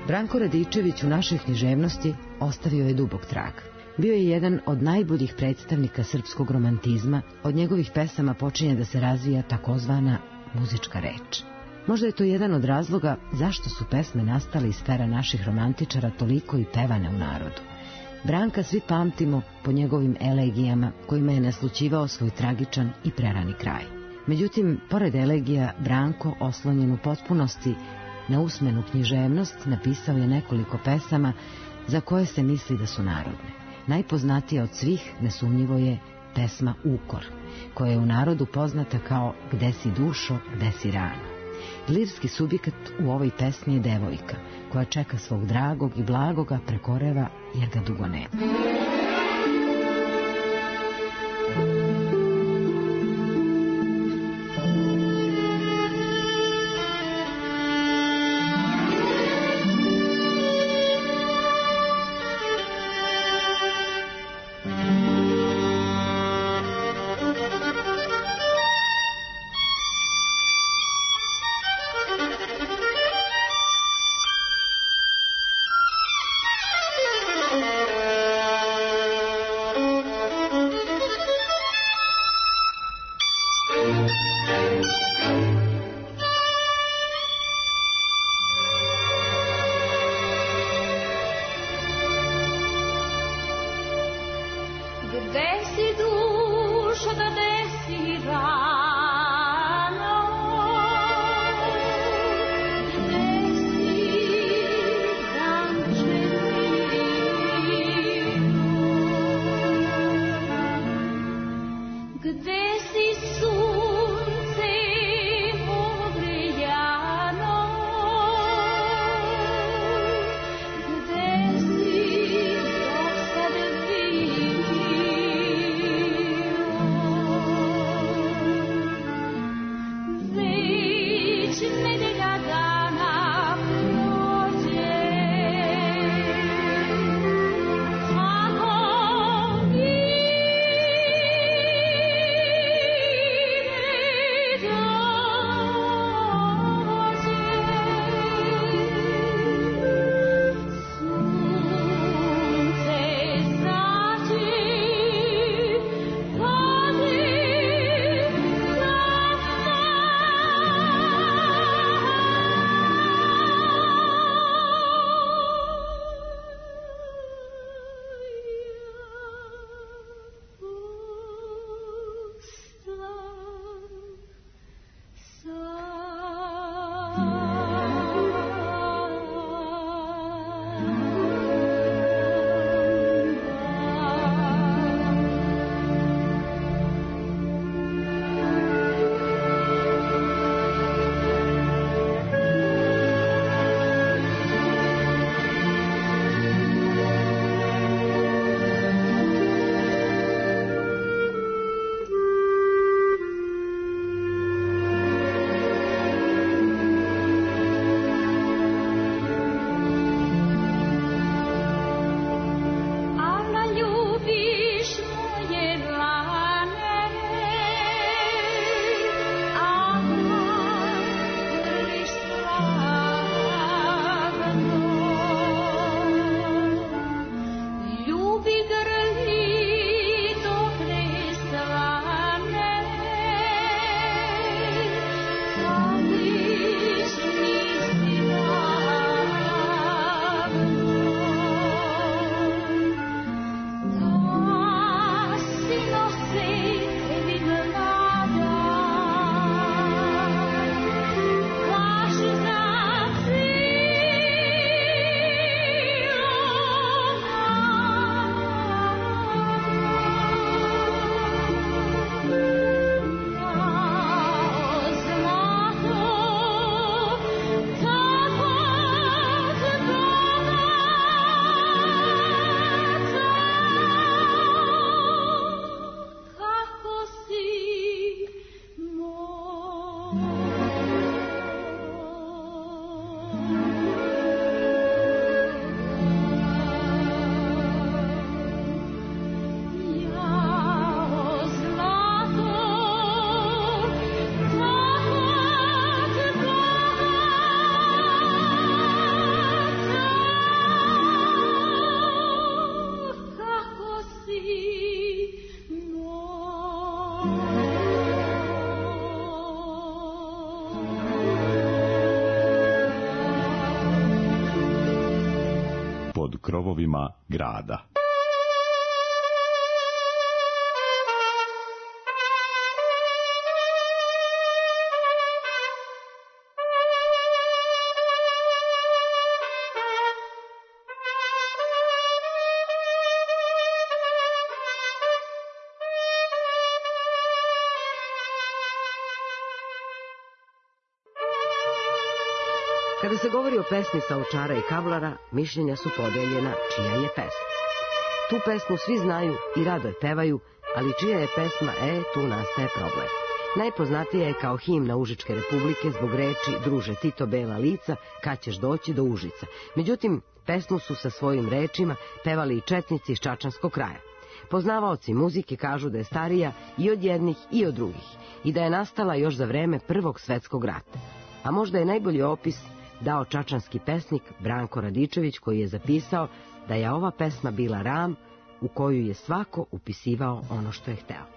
[SPEAKER 3] Branko Radičević u našoj književnosti ostavio je dubok trag. Bio je jedan od najboljih predstavnika srpskog romantizma, od njegovih pesama počinje da se razvija takozvana muzička reč. Možda je to jedan od razloga zašto su pesme nastale iz pera naših romantičara toliko i pevane u narodu. Branka svi pamtimo po njegovim elegijama kojima je naslućivao svoj tragičan i prerani kraj. Međutim, pored elegija, Branko, oslonjen u potpunosti na usmenu književnost, napisao je nekoliko pesama za koje se misli da su narodne. Najpoznatija od svih, nesumnjivo, je pesma Ukor, koja je u narodu poznata kao Gde si dušo, gde si rano. Lirski subjekat u ovoj pesmi je devojka, koja čeka svog dragog i blagoga prekoreva jer ga dugo nema.
[SPEAKER 7] Gde si sunce
[SPEAKER 2] krovovima grada.
[SPEAKER 3] Kada se govori o pesmi Saučara i Kavlara, mišljenja su podeljena čija je pesma. Tu pesmu svi znaju i rado je pevaju, ali čija je pesma, tu nastaje problem. Najpoznatija je kao himna Užičke republike zbog reči "Druže Tito, bela lica, kad ćeš doći do Užica". Međutim, pesmu su sa svojim rečima pevali i četnici iz Čačanskog kraja. Poznavaoci muzike kažu da je starija i od jednih i od drugih i da je nastala još za vreme Prvog svetskog rata. A možda je najbolji opis dao čačanski pesnik Branko Radičević, koji je zapisao da je ova pesma bila ram u koju je svako upisivao ono što je hteo.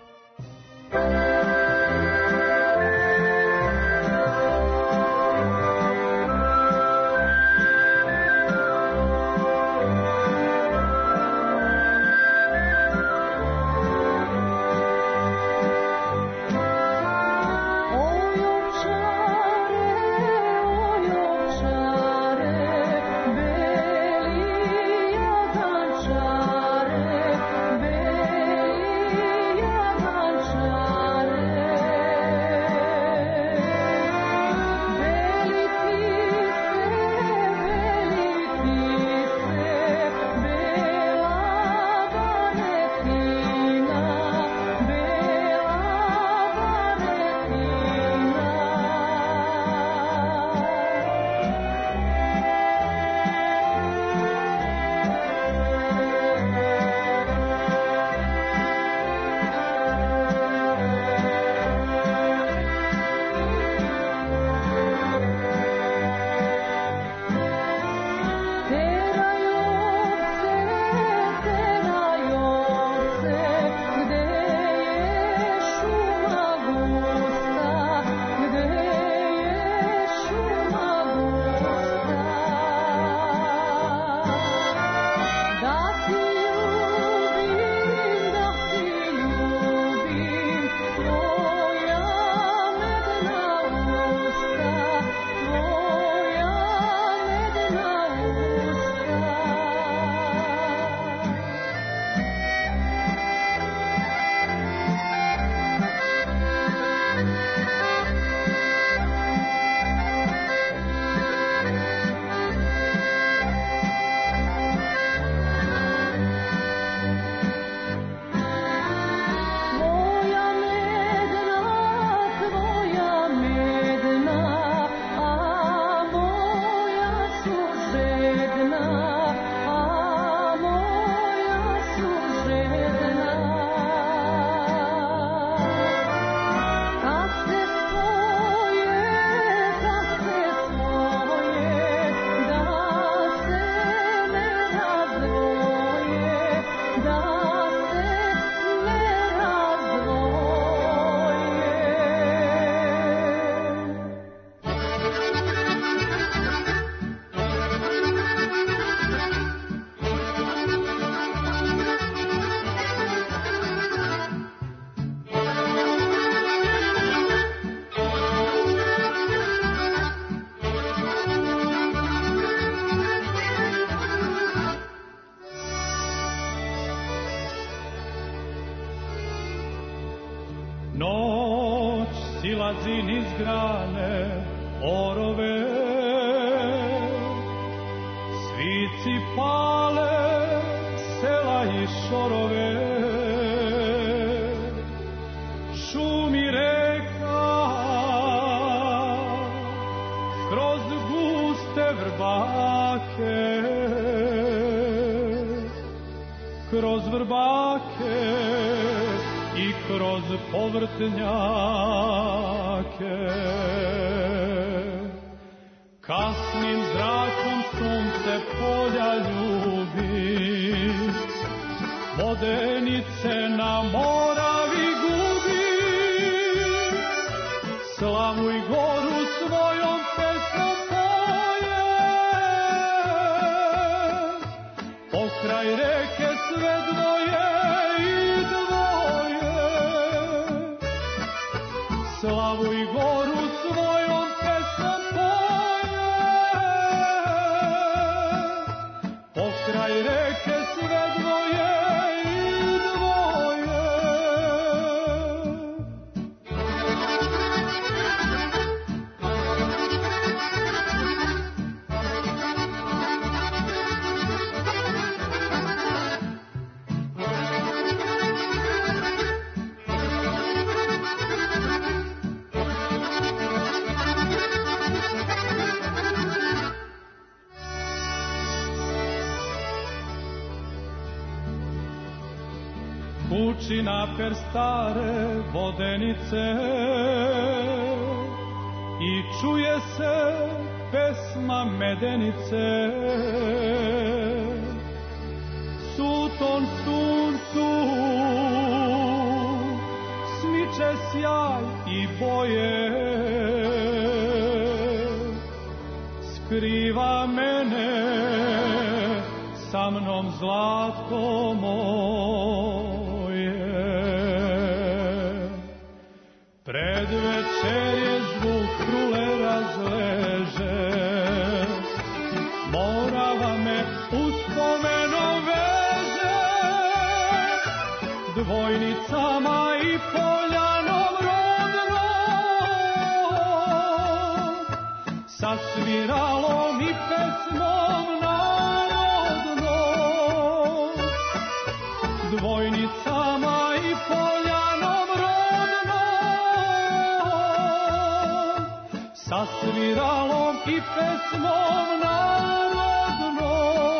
[SPEAKER 7] Noć silazi niz grane orove, svici pale sela i šorove, šumi reka kroz guste vrbake, kroz vrbake i kroz povrtnjake. Kasnim zrakom sunce polja ljubi, vodenice na Moravi gubi. Slavu i goru svojom pesmom poje, pokraj reke sve dvoje i dvoje, slavu i goru svojom pesmom poje, pokraj reke sve dvoje i dvoje. Kući naper stare vodenice i čuje se pesma medenice. Sutom suncu smiče sjaj i boje, skriva mene sa mnom zlatko moje. Pred večer je zvuk krule razleže, morava me uspomenom veže, dvojnicama i poljanom rodnom, sa sviralom i pesmom narodnom, dvojnicama i poljanom rodnom, sa sviralom i pesmom narodnom.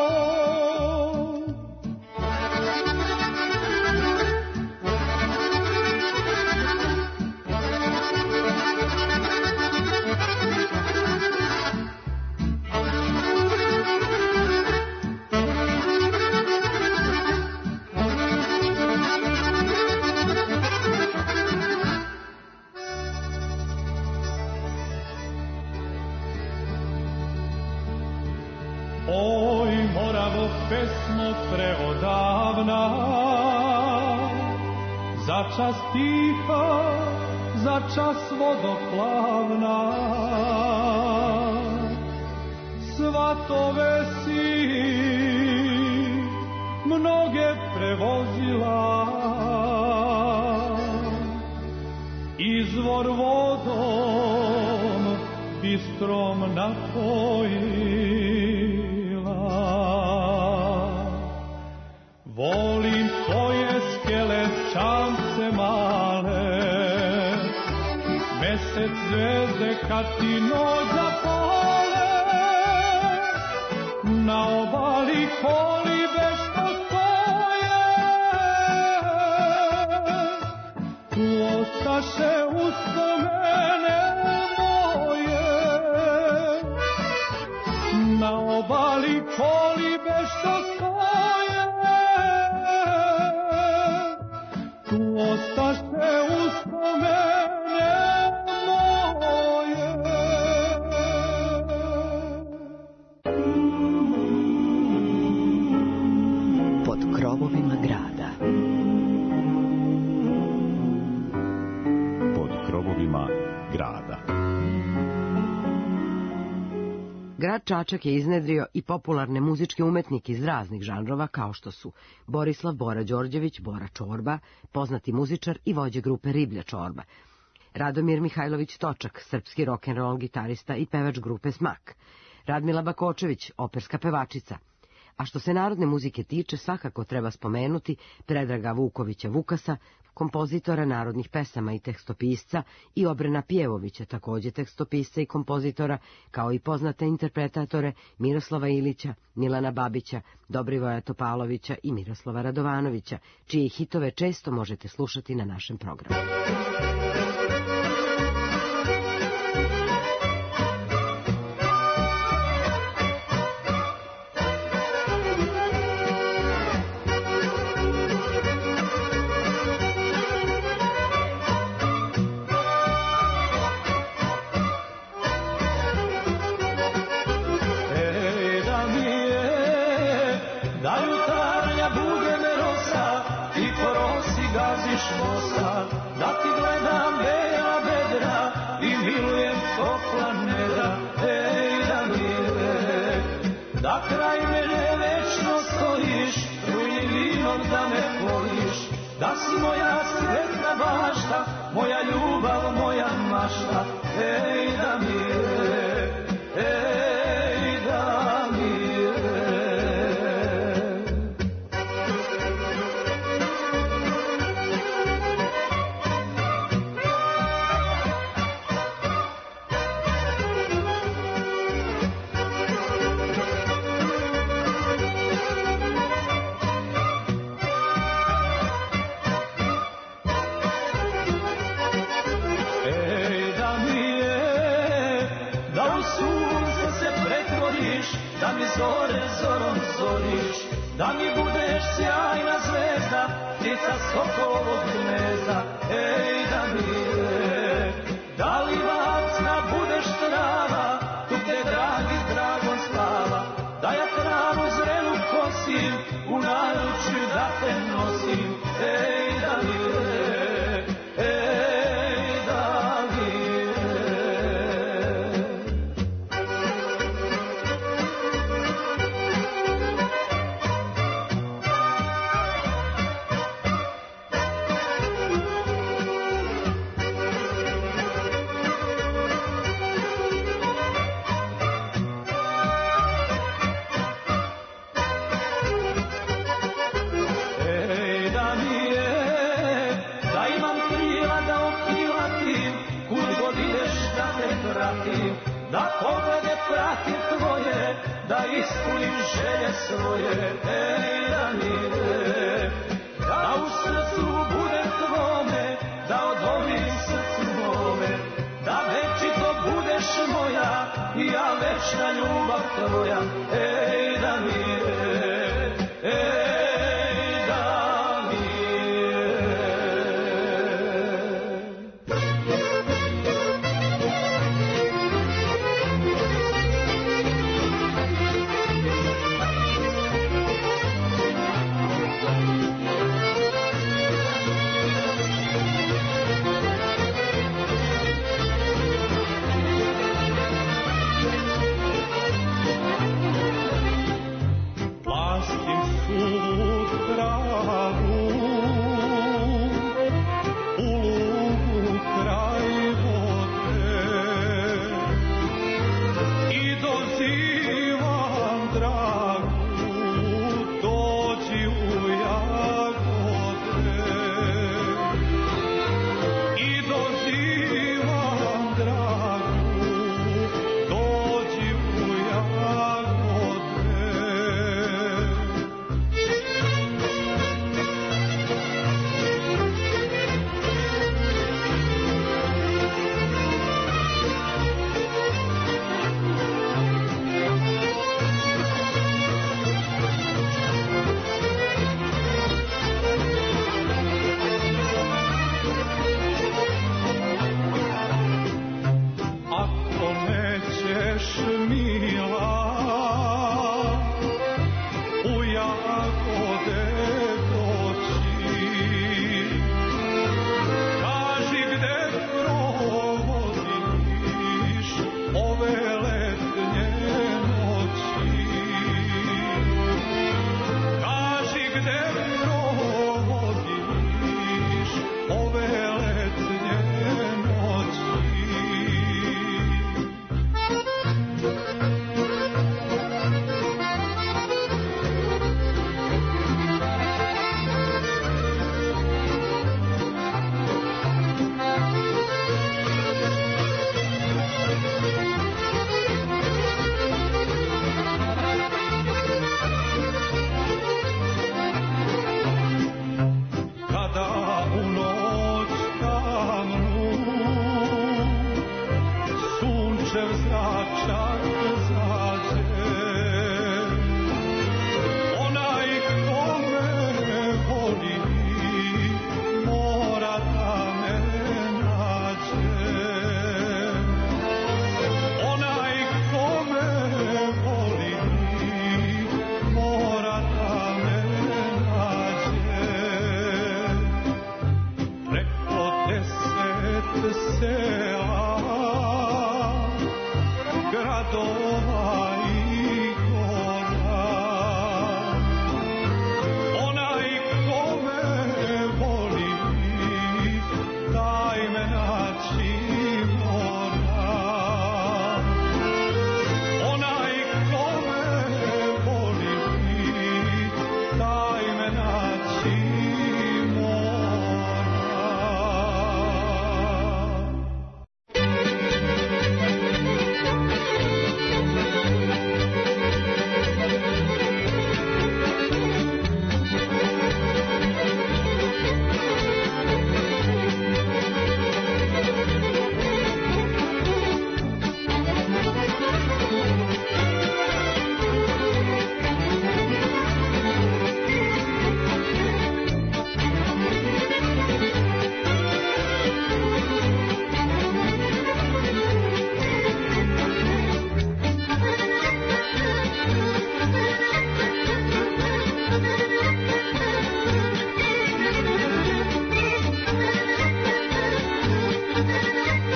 [SPEAKER 7] Oj, Moravo, pesmo preodavna, začas tiha, začas vodoplavna, svatove si mnoge prevozila, izvor vodom bistrom napojila. Volim tvoje skele čamce male, mesec zvezde kad ti noć zapale, na obali kolibe što stoje, tu ostaše uspomene moje, na obali kolibe što stoje, tu ostaše uspomene moje.
[SPEAKER 1] Pod krovovima grada.
[SPEAKER 2] Pod krovovima grada.
[SPEAKER 3] Grad Čačak je iznedrio i popularne muzičke umetnike iz raznih žanrova kao što su Borislav Bora Đorđević, Bora Čorba, poznati muzičar i vođa grupe Riblja Čorba, Radomir Mihajlović Točak, srpski rock'n'roll gitarista i pevač grupe Smak, Radmila Bakočević, operska pevačica. A što se narodne muzike tiče, svakako treba spomenuti Predraga Vukovića Vukasa, kompozitora narodnih pesama i tekstopisca, i Obrena Pjevovića, također tekstopisca i kompozitora, kao i poznate interpretatore Miroslava Ilića, Milana Babića, Dobrivoja Topalovića i Miroslava Radovanovića, čije hitove često možete slušati na našem programu.
[SPEAKER 7] Daju da mi zore zorom zoriš, da mi budeš sjajna zvezda, ptica sokolovog gnezda. Ej, Damire, da li vacna budeš trava, tu gde dragi s dragom spava, da ja travu zrelu kosim, u naručju da te nosim. Ej, Damire, ej, Damire. Da poglede pratim tvoje, da ispunim želje svoje. Ej, Damire, da u srcu budem tvome, da odovim srcu mome, da večito budeš moja, i ja večna ljubav tvoja. Ej, Damire, ej,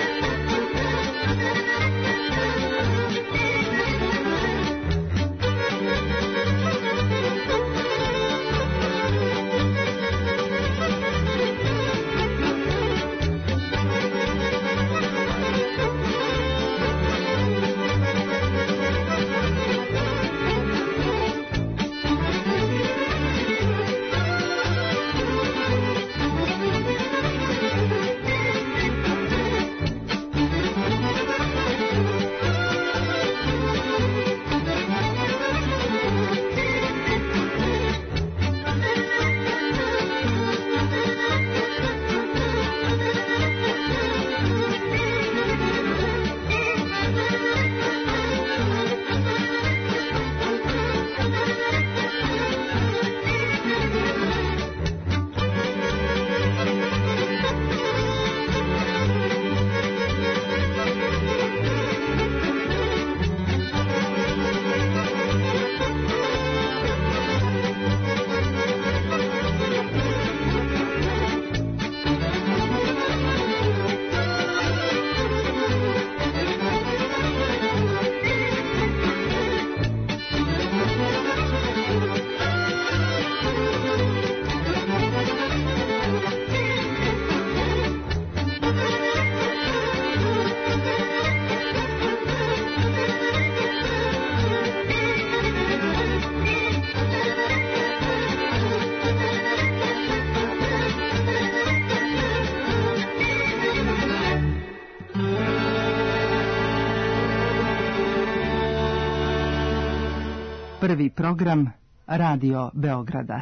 [SPEAKER 8] Prvi program Radio Beograda.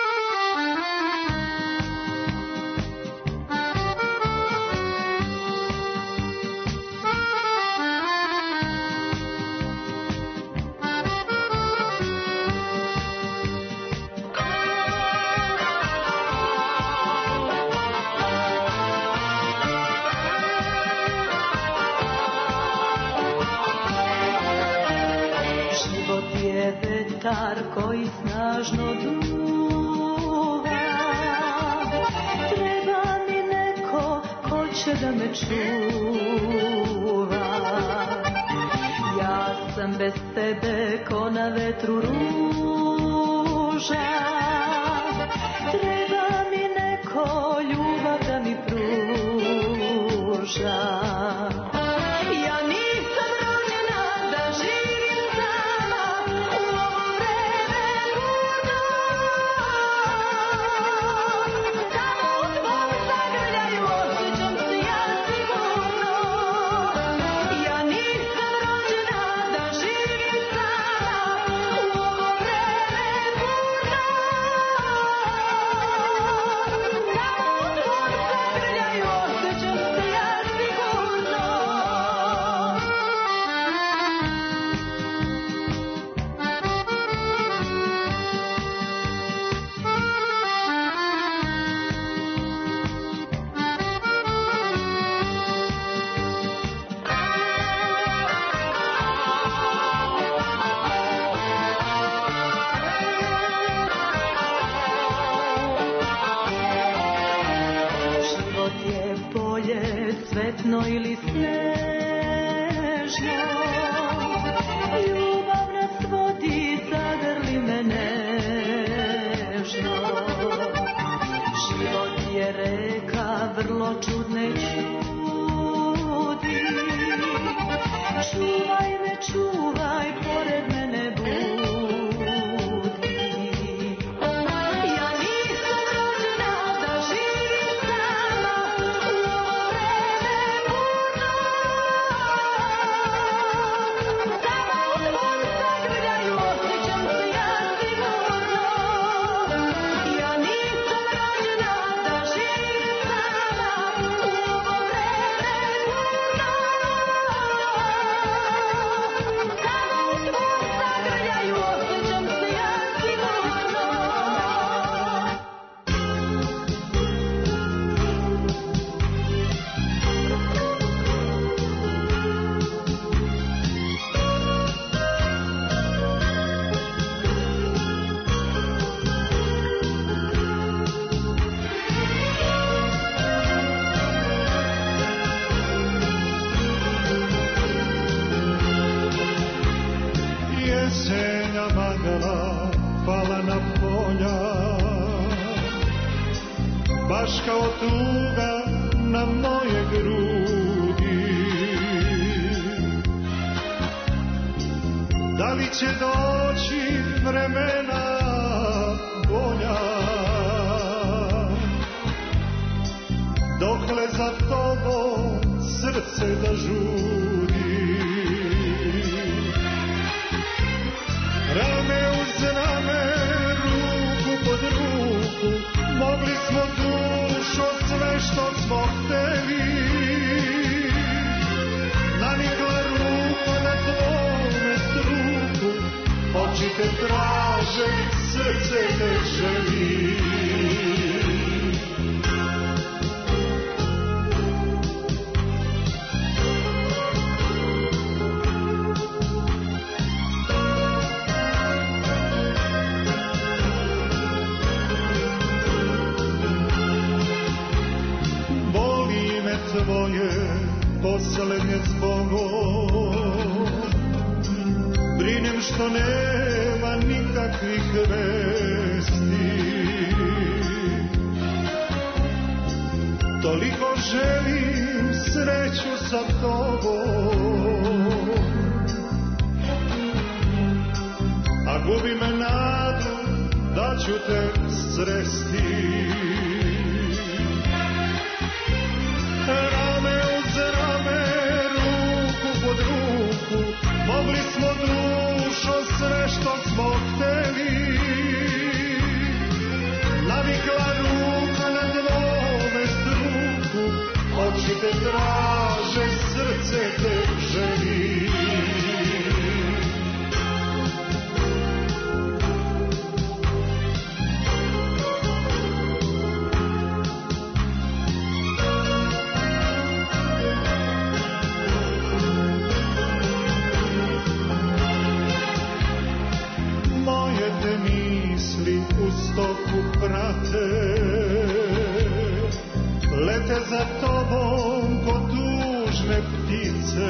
[SPEAKER 7] Koji snažno duva, treba mi neko ko će da me čuva. Ja sam bez tebe ko na vetru ruža, treba mi neko ljubav da mi pruža. Cvetno ili snežno, ljubav nas vodi, zagrli me nežno. Život je reka vrlo čudne čudi, čuvaj me, čuvaj, pored mene budi.
[SPEAKER 4] baš kao tuga na moje grudi. Da li će doći vremena bolja, dokle za tobom srce da žuri. Rame uz rame, ruku pod ruku, mogli smo dušo sve što smo hteli. Nanikla ruka na tvome struku, oči te traže, srce te želi. Tvoje poslednje zbogom, brinem što nema nikakvih vesti. Toliko želim sreću sa tobom, a gubim nadu da ću te sresti. Rame uz rame, ruku pod ruku, mogli smo dušo sve što smo hteli. Navikla ruka na tvome struku, oči te traže, srce te želi. Stoku prate, lete za tobom ko tužne ptice.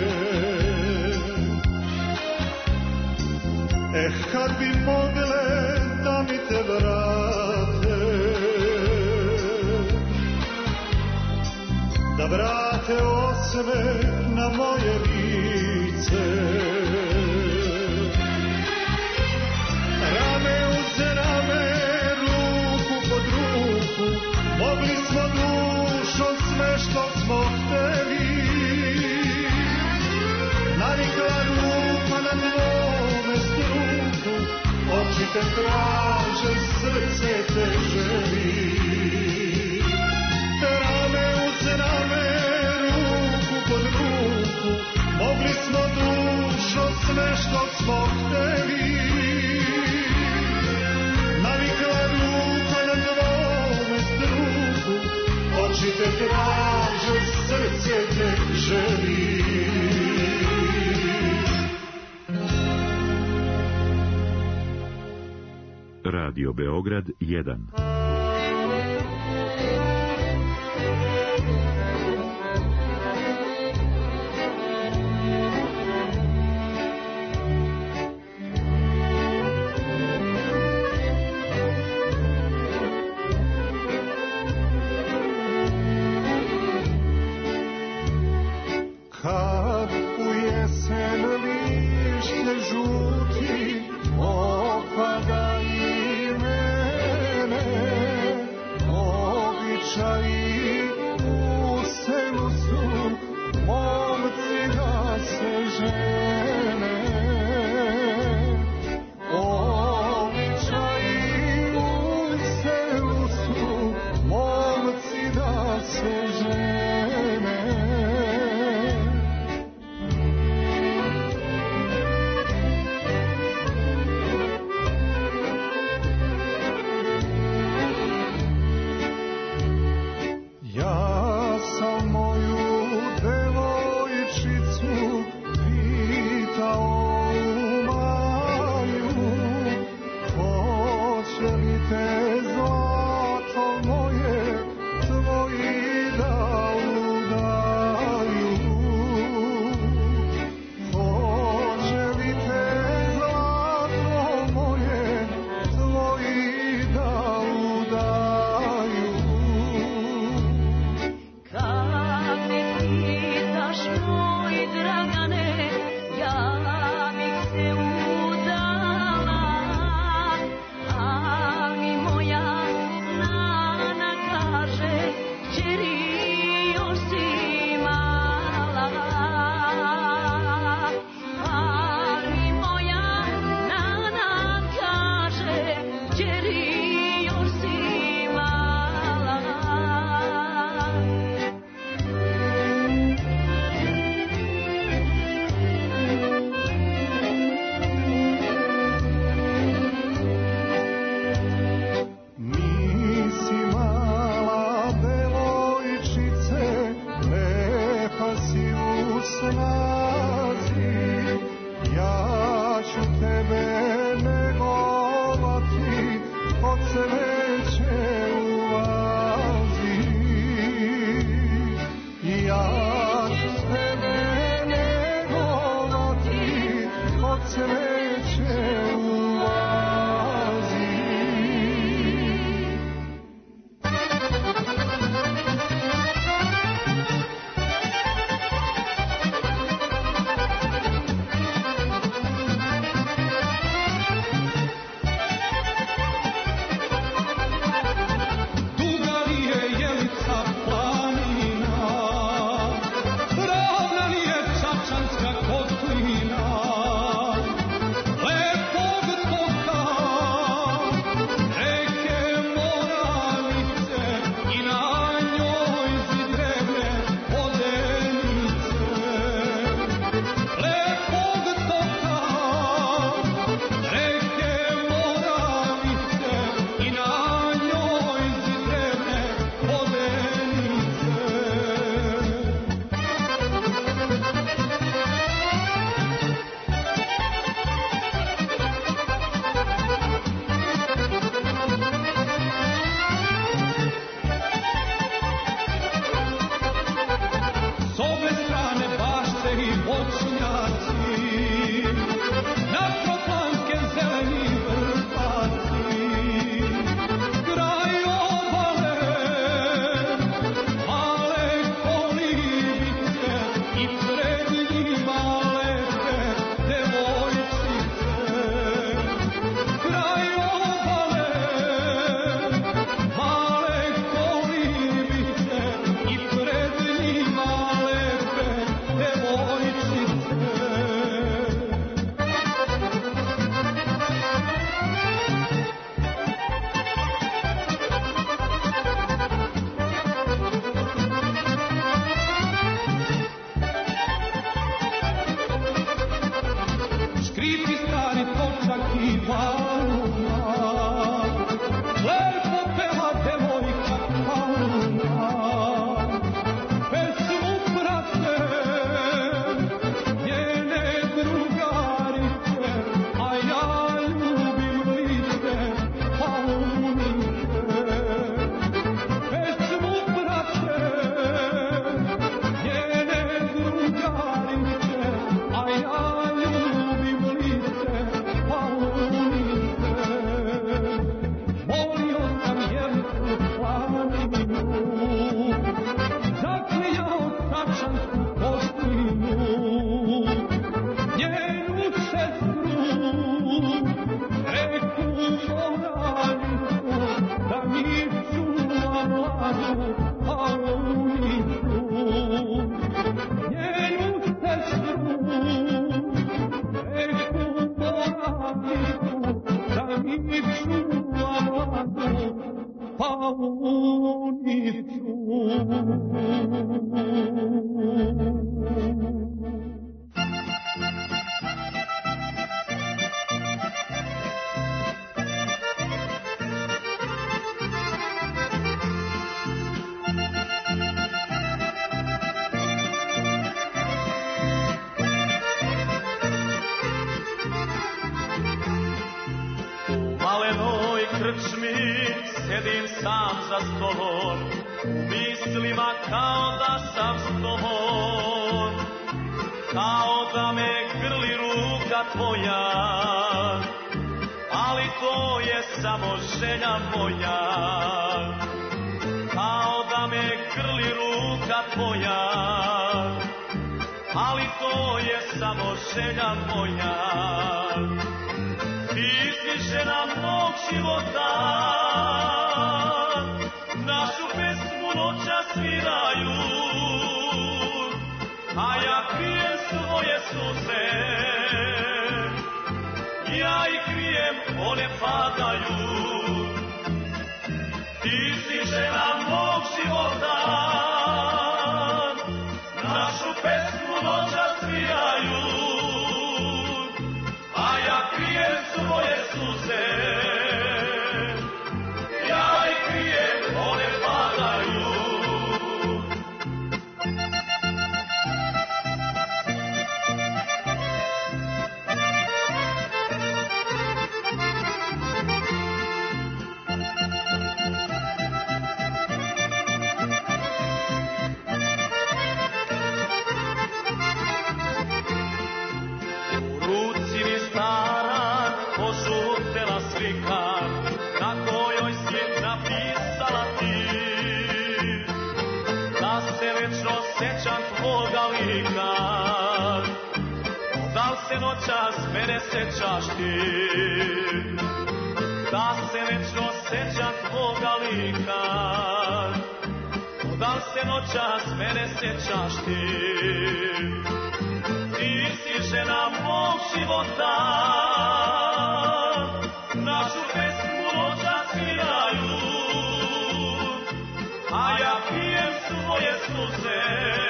[SPEAKER 4] Kad bi mogle da mi te vrate, da vrate osmeh na moje lice. Rame uz rame, ruku pod ruku, mogli smo dušo sve što smo hteli. Navikla ruka na tvome struku, oči te traže, srce te želi. Rame uz rame, ruku pod ruku, mogli smo dušo sve što smo hteli. Navikla ruka na tvome struku, oči te traže, srce te želi.
[SPEAKER 2] Radio Beograd 1.
[SPEAKER 4] Kad u jesen lišće žuti opada i mene, običaji u selu su momci da se žene. Običaji u selu su momci da se žene. snazi, ja ću tebe negovati, od cveće u vazi. Ja ću tebe negovati, od cveće u vazi.
[SPEAKER 7] Sedim sam za stolom, u mislima kao da sam stolom, kao da me grli ruka tvoja, ali to je samo želja moja. Kao da me grli ruka tvoja, ali to je samo želja moja. Ti si žena mog života, našu pesmu noća sviraju, a ja krijem svoje suze, ja ih krijem, one padaju. Ti si žena mog života, našu pesmu noća sviraju, a ja krijem svoje suze, ja ih krijem, one padaju. se noćas mene sećaš ti, da se večno sećam tvoga lika, da se noćas mene sećaš ti, ti si žena mog života, našu pesmu noćas sviraju, a ja pijem svoje suze,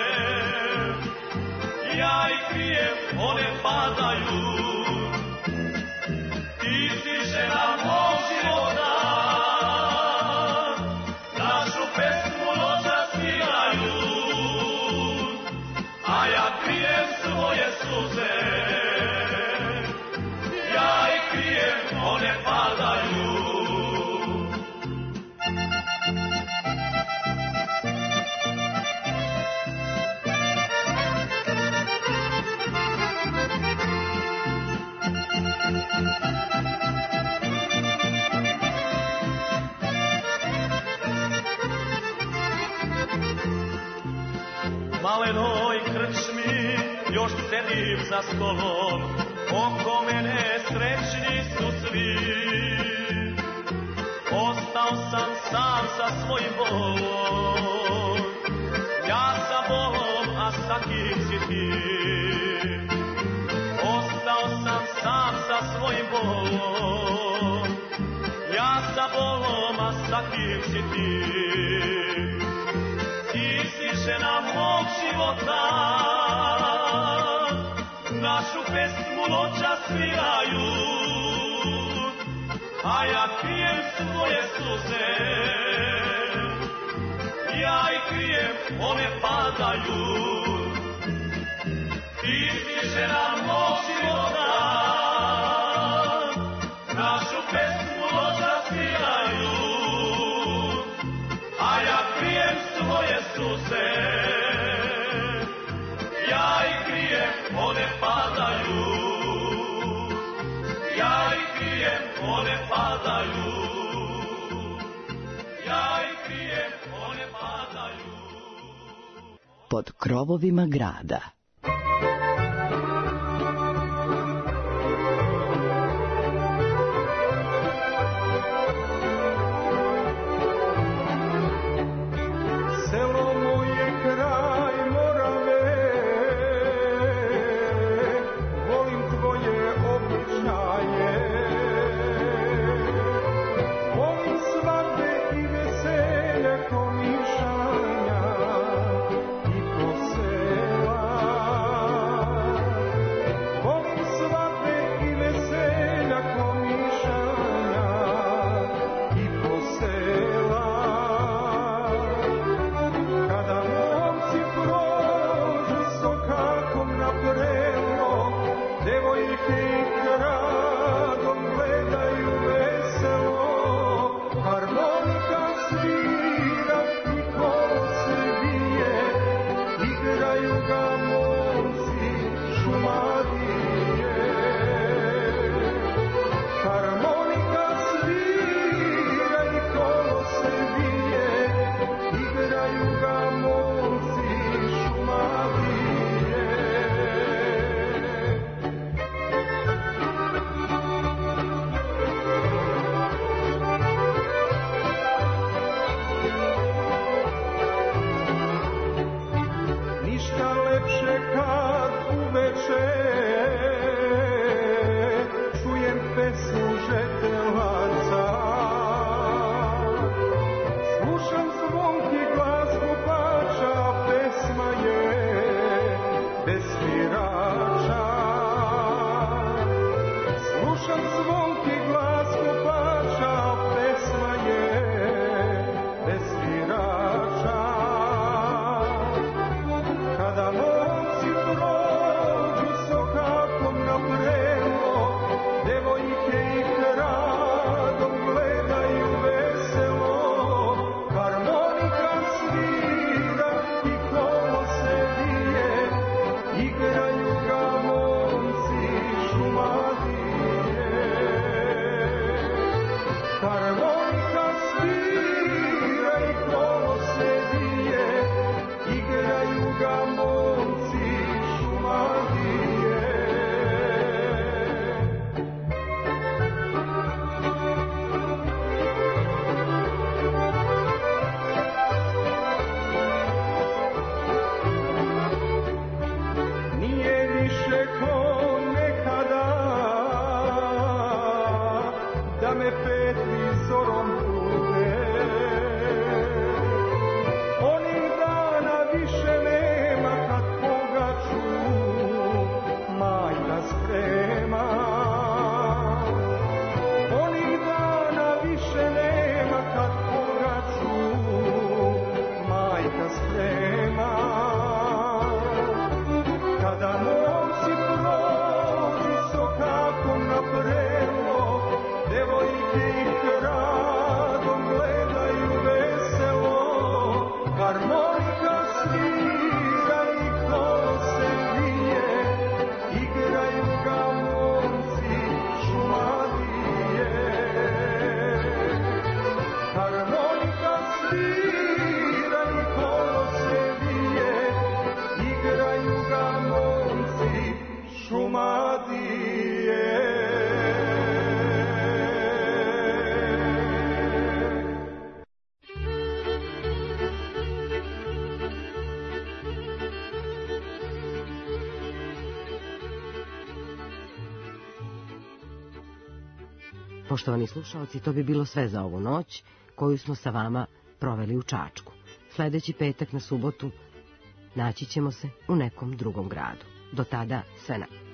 [SPEAKER 7] ja ih pijem, one padaju, ti si žena mog života, našu pesmu noćas sviraju, a ja pijem svoje suze, ja ih pijem, one padaju. Malenoj krčmi još sedim za stolom, oko mene srećni su svi. Ostao sam sam sa svojim bolom, ja sa bolom, a sa kim si ti? Ostao sam sam sa svojim bolom, ja sa bolom, a sa kim si ti? Ti si žena mog života, našu pesmu noćas sviraju, a ja krijem svoje suze, ja ih krijem, one padaju. Ti si žena mog života, našu pesmu noćas sviraju, a ja krijem svoje suze, ja ih krijem, one padaju, ja ih krijem, one padaju, ja ih krijem, one padaju.
[SPEAKER 1] Pod krovovima grada.
[SPEAKER 4] kada momci prođu sokakom na prelo, devojke ih radom gledaju veselo, harmonika svira i kolo se vije, igraju ga momci Šumadije. Harmonika svira i kolo se vije, igraju ga momci Šumadije.
[SPEAKER 3] Poštovani slušalci, to bi bilo sve za ovu noć koju smo sa vama proveli u Čačku. Sljedeći petak na subotu naći ćemo se u nekom drugom gradu. Do tada sve najbolje.